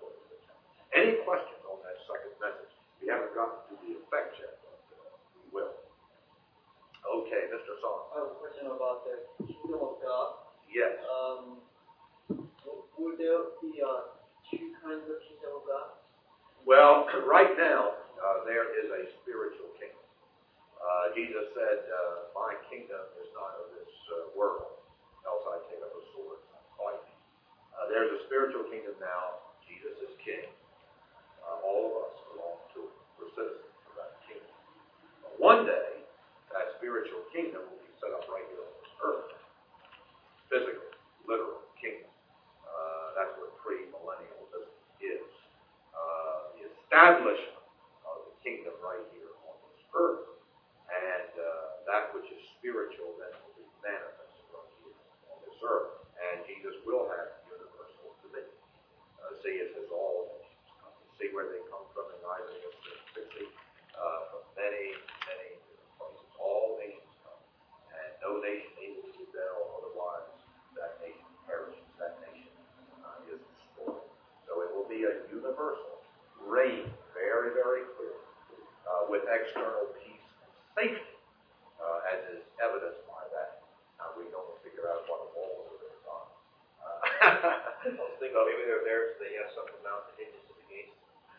Any questions on that second message? We haven't gotten to the effect yet, but uh, we will. Okay, Mister Song. I have a question about the kingdom of God. Yes. Um, would there be uh, two kinds of kingdom of God? Well, right now, uh, there is a spiritual kingdom. Uh, Jesus said, uh, my kingdom is not of this uh, world, else I take up a sword and fight. Uh, there's a spiritual kingdom now. Jesus is king. Uh, all of us belong to it. We're citizens of that kingdom. But one day, that spiritual kingdom will be set up right here on this earth. Physical, literal kingdom. Uh, that's what pre-millennialism is. Uh, the establishment of the kingdom right here on this earth. And uh, that which is spiritual then will be manifested right here on this earth. And Jesus will have universal dominion. Uh, see, it says all nations come. See where they come from in Isaiah sixty. Uh, from many, many different places. All nations come. And no nation able to rebel, otherwise that nation perishes. That nation uh, is destroyed. So it will be a universal reign, very, very clear, uh, with external peace safety, uh, as is evidenced by that. Now we don't figure out what a wall is on. Uh, I was thinking maybe they're there so they have something mount the hinges to the gates.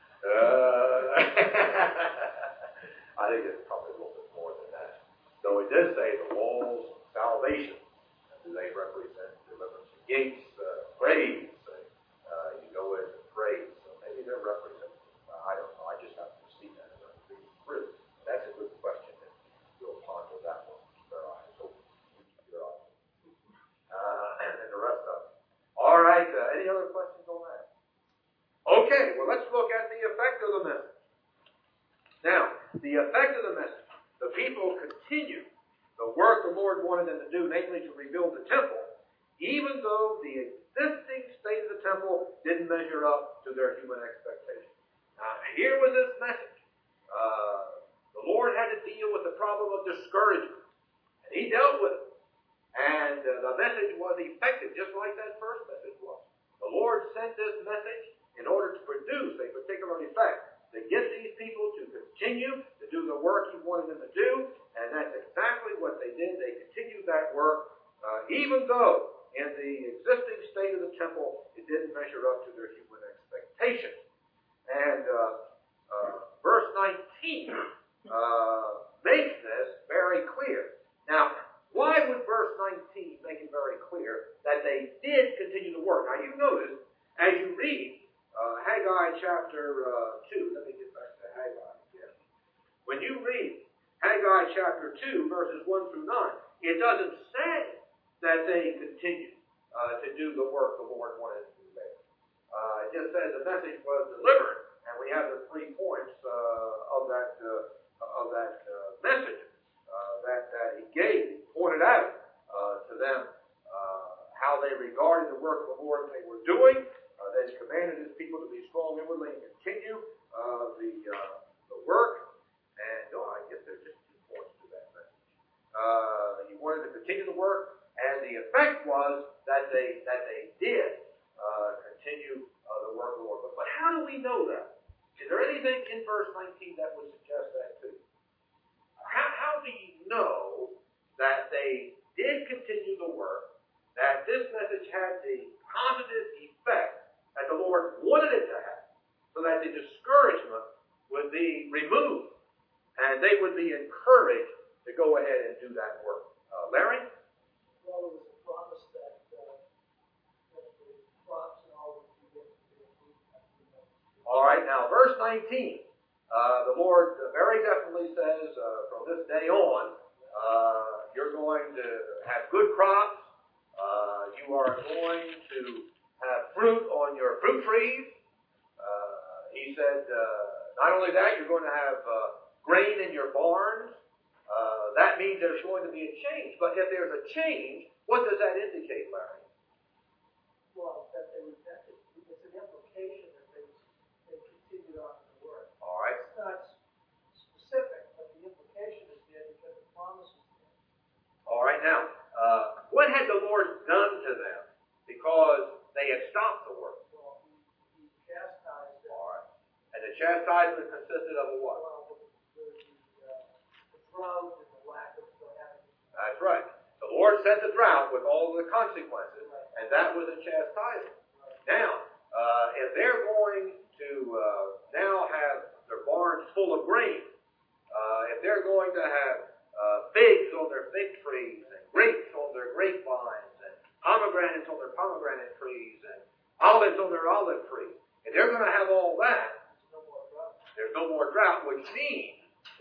uh, I think it's probably a little bit more than that. Though it does say the walls of salvation. Do they represent deliverance and gates? Uh, praise. Uh, you go in to praise. So maybe they're representing. Uh, I don't know. I just have to see that as I read through. That's a good question. We'll ponder that one. Keep our eyes open. Keep your eyes open. Uh, and the rest of it. All right. Uh, any other questions on that? Okay. Well, let's look at the effect of the message. Now, the effect of the message. The people continue. The the work the Lord wanted them to do, namely to rebuild the temple, even though the existing state of the temple didn't measure up to their human expectations. Now, here was this message. Uh, the Lord had to deal with the problem of discouragement, and He dealt with it. And uh, the message was effective, just like that first message was. The Lord sent this message in order to produce a particular effect, to get these people to continue to do the work He wanted them to do, and that's exactly what they did. They continued that work, uh, even though in the existing state of the temple, it didn't measure up to their human expectations. And uh, uh, verse nineteen uh, makes this very clear. Now, why would verse nineteen make it very clear that they did continue to work? Now, you notice, as you read uh, Haggai chapter uh, two, let me get back to Haggai again. When you read Haggai chapter two, verses one through nine, it doesn't say that they continued uh, to do the work the Lord wanted them to do there. Uh, it just says the message was delivered, and we have the three points uh, of that uh, of that uh, message uh, that, that He gave, pointed out uh, to them uh, how they regarded the work of the Lord they were doing. Uh, that He commanded His people to be strong inwardly and continue uh, the uh, the work. And oh, I guess there's just two points to that message. Uh, he wanted to continue the work, and the effect was that they that they did uh, continue uh, the work of the Lord. But, but how do we know that? Is there anything in verse nineteen that would suggest that to you? How, how do you know that they did continue the work, that this message had the positive effect that the Lord wanted it to have, so that the discouragement would be removed, and they would be encouraged to go ahead and do that work? Uh, Larry? Well, it was a promise that, uh, that the crops and all would be given to the food. All right, now verse nineteen. Uh, the Lord very definitely says, uh, from this day on, uh, you're going to have good crops. Uh, you are going to have fruit on your fruit trees. Uh, he said, uh, not only that, you're going to have uh, grain in your barns. Uh, that means there's going to be a change. But if there's a change, what does that indicate, Larry? Well, that they repented. It's an implication that they, they continued on in the work. All right. It's not specific, but the implication is there because the promise is there. All right, now, uh, what had the Lord done to them because they had stopped the work? Well, he, he chastised them. All right. And the chastisement consisted of a what? Well, the, the, the, uh, the drought and the lack of uh, having. That's right. The Lord sent the drought with all of the consequences, and that was a chastisement. Now, uh, if they're going to uh, now have their barns full of grain, uh, if they're going to have uh, figs on their fig trees, and grapes on their grapevines, and pomegranates on their pomegranate trees, and olives on their olive trees, if they're going to have all that, there's no more drought, which means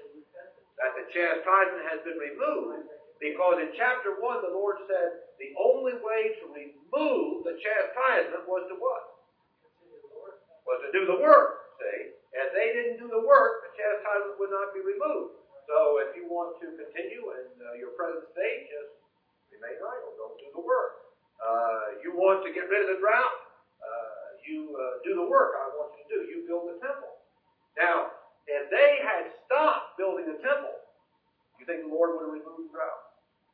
that the chastisement has been removed. Because in chapter one, the Lord said the only way to remove the chastisement was to what? Was to do the work. See? If they didn't do the work, the chastisement would not be removed. So if you want to continue in uh, your present state, just remain idle. Don't do the work. Uh, you want to get rid of the drought? Uh, you uh, do the work I want you to do. You build the temple. Now, if they had stopped building the temple, you think the Lord would have removed the drought?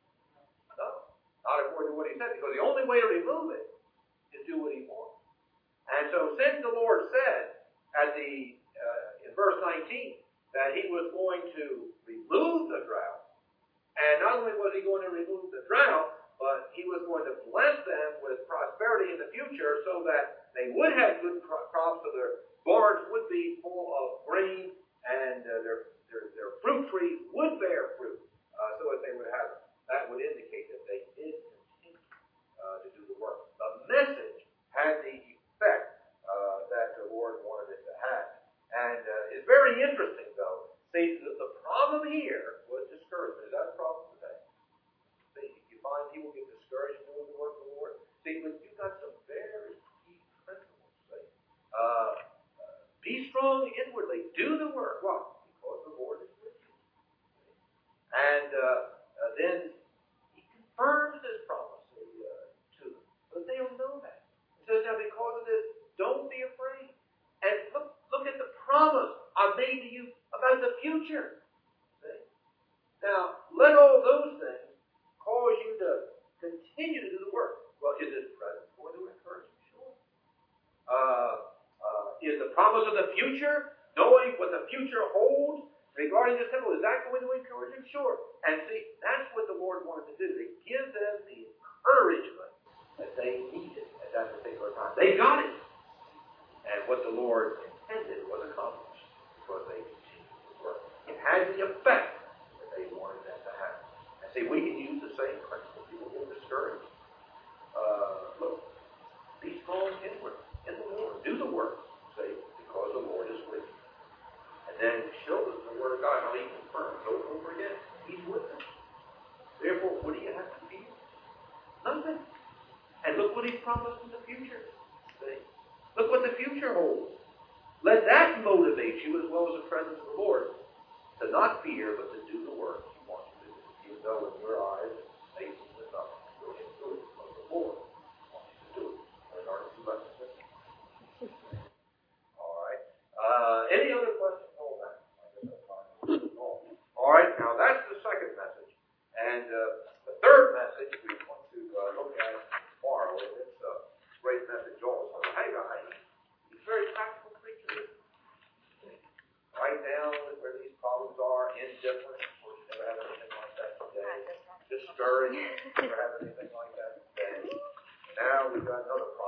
No. Not according to what He said, because the only way to remove it is do what He wants. And so since the Lord said at the uh, in verse nineteen that He was going to remove the drought, and not only was He going to remove the drought, but He was going to bless them with prosperity in the future so that they would have good crops, so their barns would be full of grain, and uh, their, their their fruit trees would bear fruit, uh, so that they would have. That would indicate that they did continue uh, to do the work. The message had the effect uh, that the Lord wanted it to have. And uh, it's very interesting, though. See, the, the problem here was discouragement. Is that a problem today? See, you find people get discouraged doing the work of the Lord. See, but you've got some very key principles. See? Uh, uh, be strong inwardly. Do the work. Why? Because the Lord is with you. And uh, uh, then future. See? Now, let all those things cause you to continue to do the work. Well, is it present going to encourage you? Sure. Uh, uh, is the promise of the future, knowing what the future holds regarding this temple, is that going to encourage them? Sure. And see, that's what the Lord wanted to do. To give them the encouragement that they needed at that particular time. They got it. And what the Lord intended was accomplished because they continued to work. It had the effect that they wanted them to have. And see, we can use the same principle. People get discouraged. Uh, look, be strong inward in the Lord. Do the work, see, because the Lord is with you. And then show them the Word of God, how He confirms over and over again. He's with them. Therefore, what do you have to fear? Nothing. And look what He promised in the future. See? Look what the future holds. Let that motivate you as well as the presence of the Lord to not fear, but to do the work He wants you to do. Even though in your eyes, faith is enough to go ahead and do it, because the Lord wants you to do it. In order to bless us. All right. Uh, any other questions? All right. Now that's the second message, and uh, the third message we want to uh, look at tomorrow. And it's a great message also. Haggai, he's a very practical preacher. Write down where these problems are. Indifferent. Of course, you never have anything like that today. Discouraged. Never have anything like that today. Now we've got another problem.